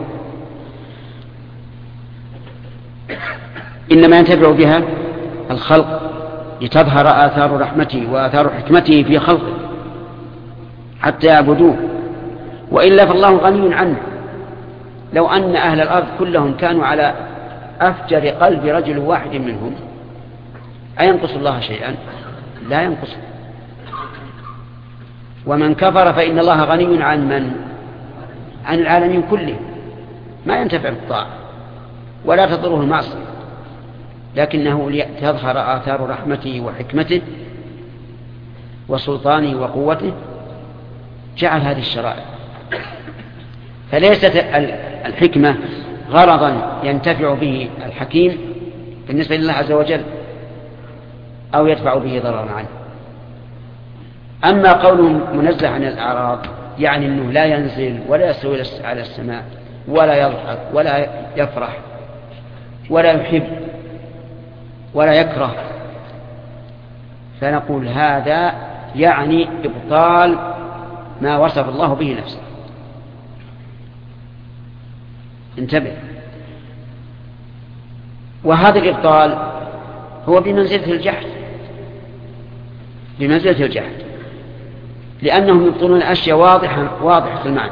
إنما ينتفع بها الخلق لتظهر آثار رحمته وآثار حكمته في خلقه حتى يعبدوه، وإلا فالله غني عنه. لو أن أهل الأرض كلهم كانوا على أفجر قلب رجل واحد منهم أينقص الله شيئا؟ لا ينقص. ومن كفر فإن الله غني عن من؟ عن العالمين كلهم، ما ينتفع بالطاعة ولا تضره المعصية، لكنه ليظهر آثار رحمته وحكمته وسلطانه وقوته جعل هذه الشرائع. فليست الحكمة غرضا ينتفع به الحكيم بالنسبة لله عز وجل أو يدفع به ضررا عنه. أما قوله منزه عن الأعراض يعني أنه لا ينزل ولا يستوي على السماء ولا يضحك ولا يفرح ولا يحب ولا يكره، فنقول هذا يعني إبطال ما وصف الله به نفسه. انتبه. وهذا الإبطال هو بمنزلة الجحد، بمنزلة الجحد، لأنهم يبطلون أشياء واضحة واضحة المعنى.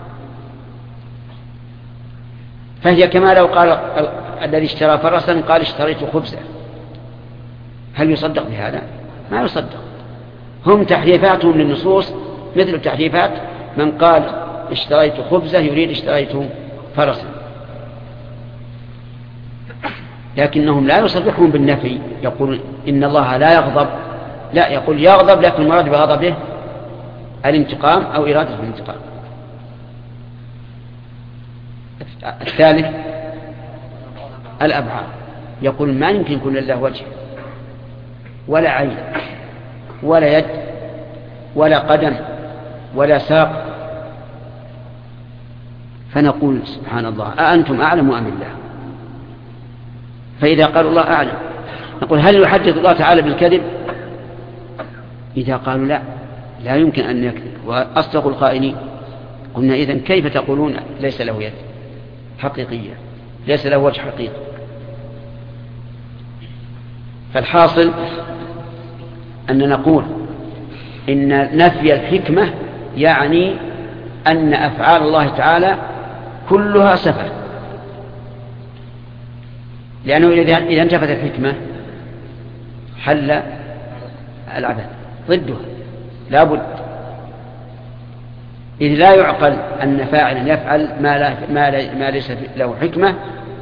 فهي كما لو قال الذي اشترى فرسا قال اشتريت خبزا، هل يصدق بهذا؟ ما يصدق. هم تحريفاتهم للنصوص مثل تحريفات من قال اشتريت خبزة يريد اشتريت فرسا، لكنهم لا يصرحون بالنفي، يقول إن الله لا يغضب، لا، يقول يغضب لكن المراد بغضبه الانتقام أو إرادة الانتقام. الثالث الأبعاد، يقول ما يمكن يكون لله وجه ولا عين ولا يد ولا قدم ولا ساق، فنقول سبحان الله أأنتم أعلم أم الله؟ فإذا قالوا الله أعلم نقول هل يحدث الله تعالى بالكذب؟ إذا قالوا لا لا يمكن أن يكذب وأصدق القائلين، قلنا إذن كيف تقولون ليس له يد حقيقية، ليس له وجه حقيقي؟ فالحاصل أن نقول إن نفي الحكمة يعني أن أفعال الله تعالى كلها سفه، لأنه إذا انتفت الحكمة حل العبث ضدها لا بد، إذ لا يعقل أن فاعلا يفعل ما, لا ما, لا ما ليس له حكمة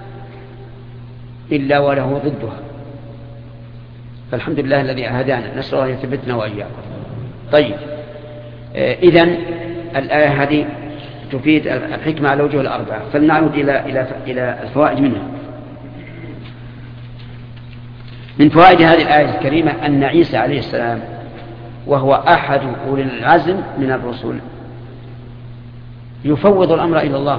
إلا وله ضدها. فالحمد لله الذي هدانا، نسأل الله يثبتنا وإياكم. طيب إذن الآية هذه تفيد الحكمة على وجوه الأربعة، فلنعود إلى إلى إلى الفوائد منها. من فوائد هذه الآية الكريمة أن عيسى عليه السلام وهو أحد أولي العزم من الرسل يفوض الأمر إلى الله،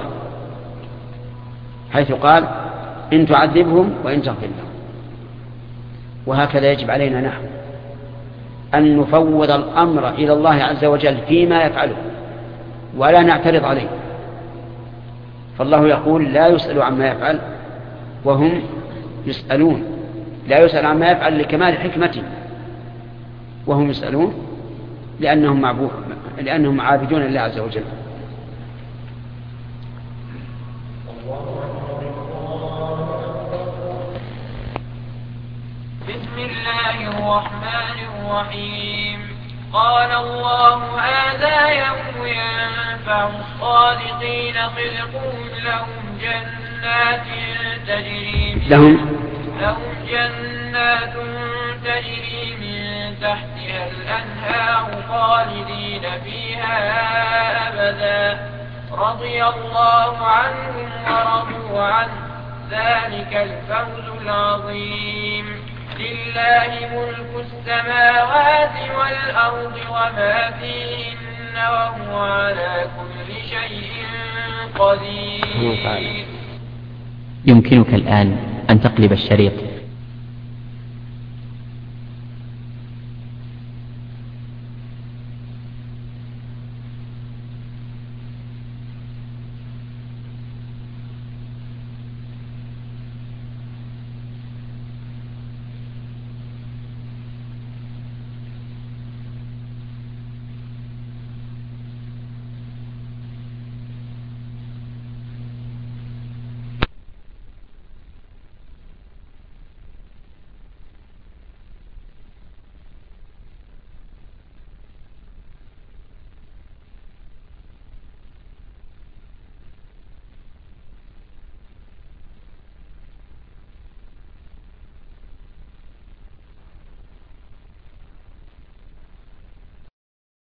حيث قال إن تعذبهم وإن تغفر لهم. وهكذا يجب علينا نحن أن نفوض الأمر إلى الله عز وجل فيما يفعله ولا نعترض عليه، فالله يقول لا يسأل عما يفعل وهم يسألون، لا يسأل عما يفعل لكمال حكمته وهم يسألون لأنهم معبود لأنهم عابدون لله عز وجل. بسم الله الرحمن الرحيم. قال الله هذا يوم ينفع الصادقين صدقهم لهم جنات تجري من لهم لهم جنات تجري من تحتها الأنهار خالدين فيها أبدا رضي الله عنهم ورضوا عنه ذلك الفوز العظيم. لله ملك السماوات والأرض وما فيهن وهو على كل شيء قدير. يمكنك الآن أن تقلب الشريط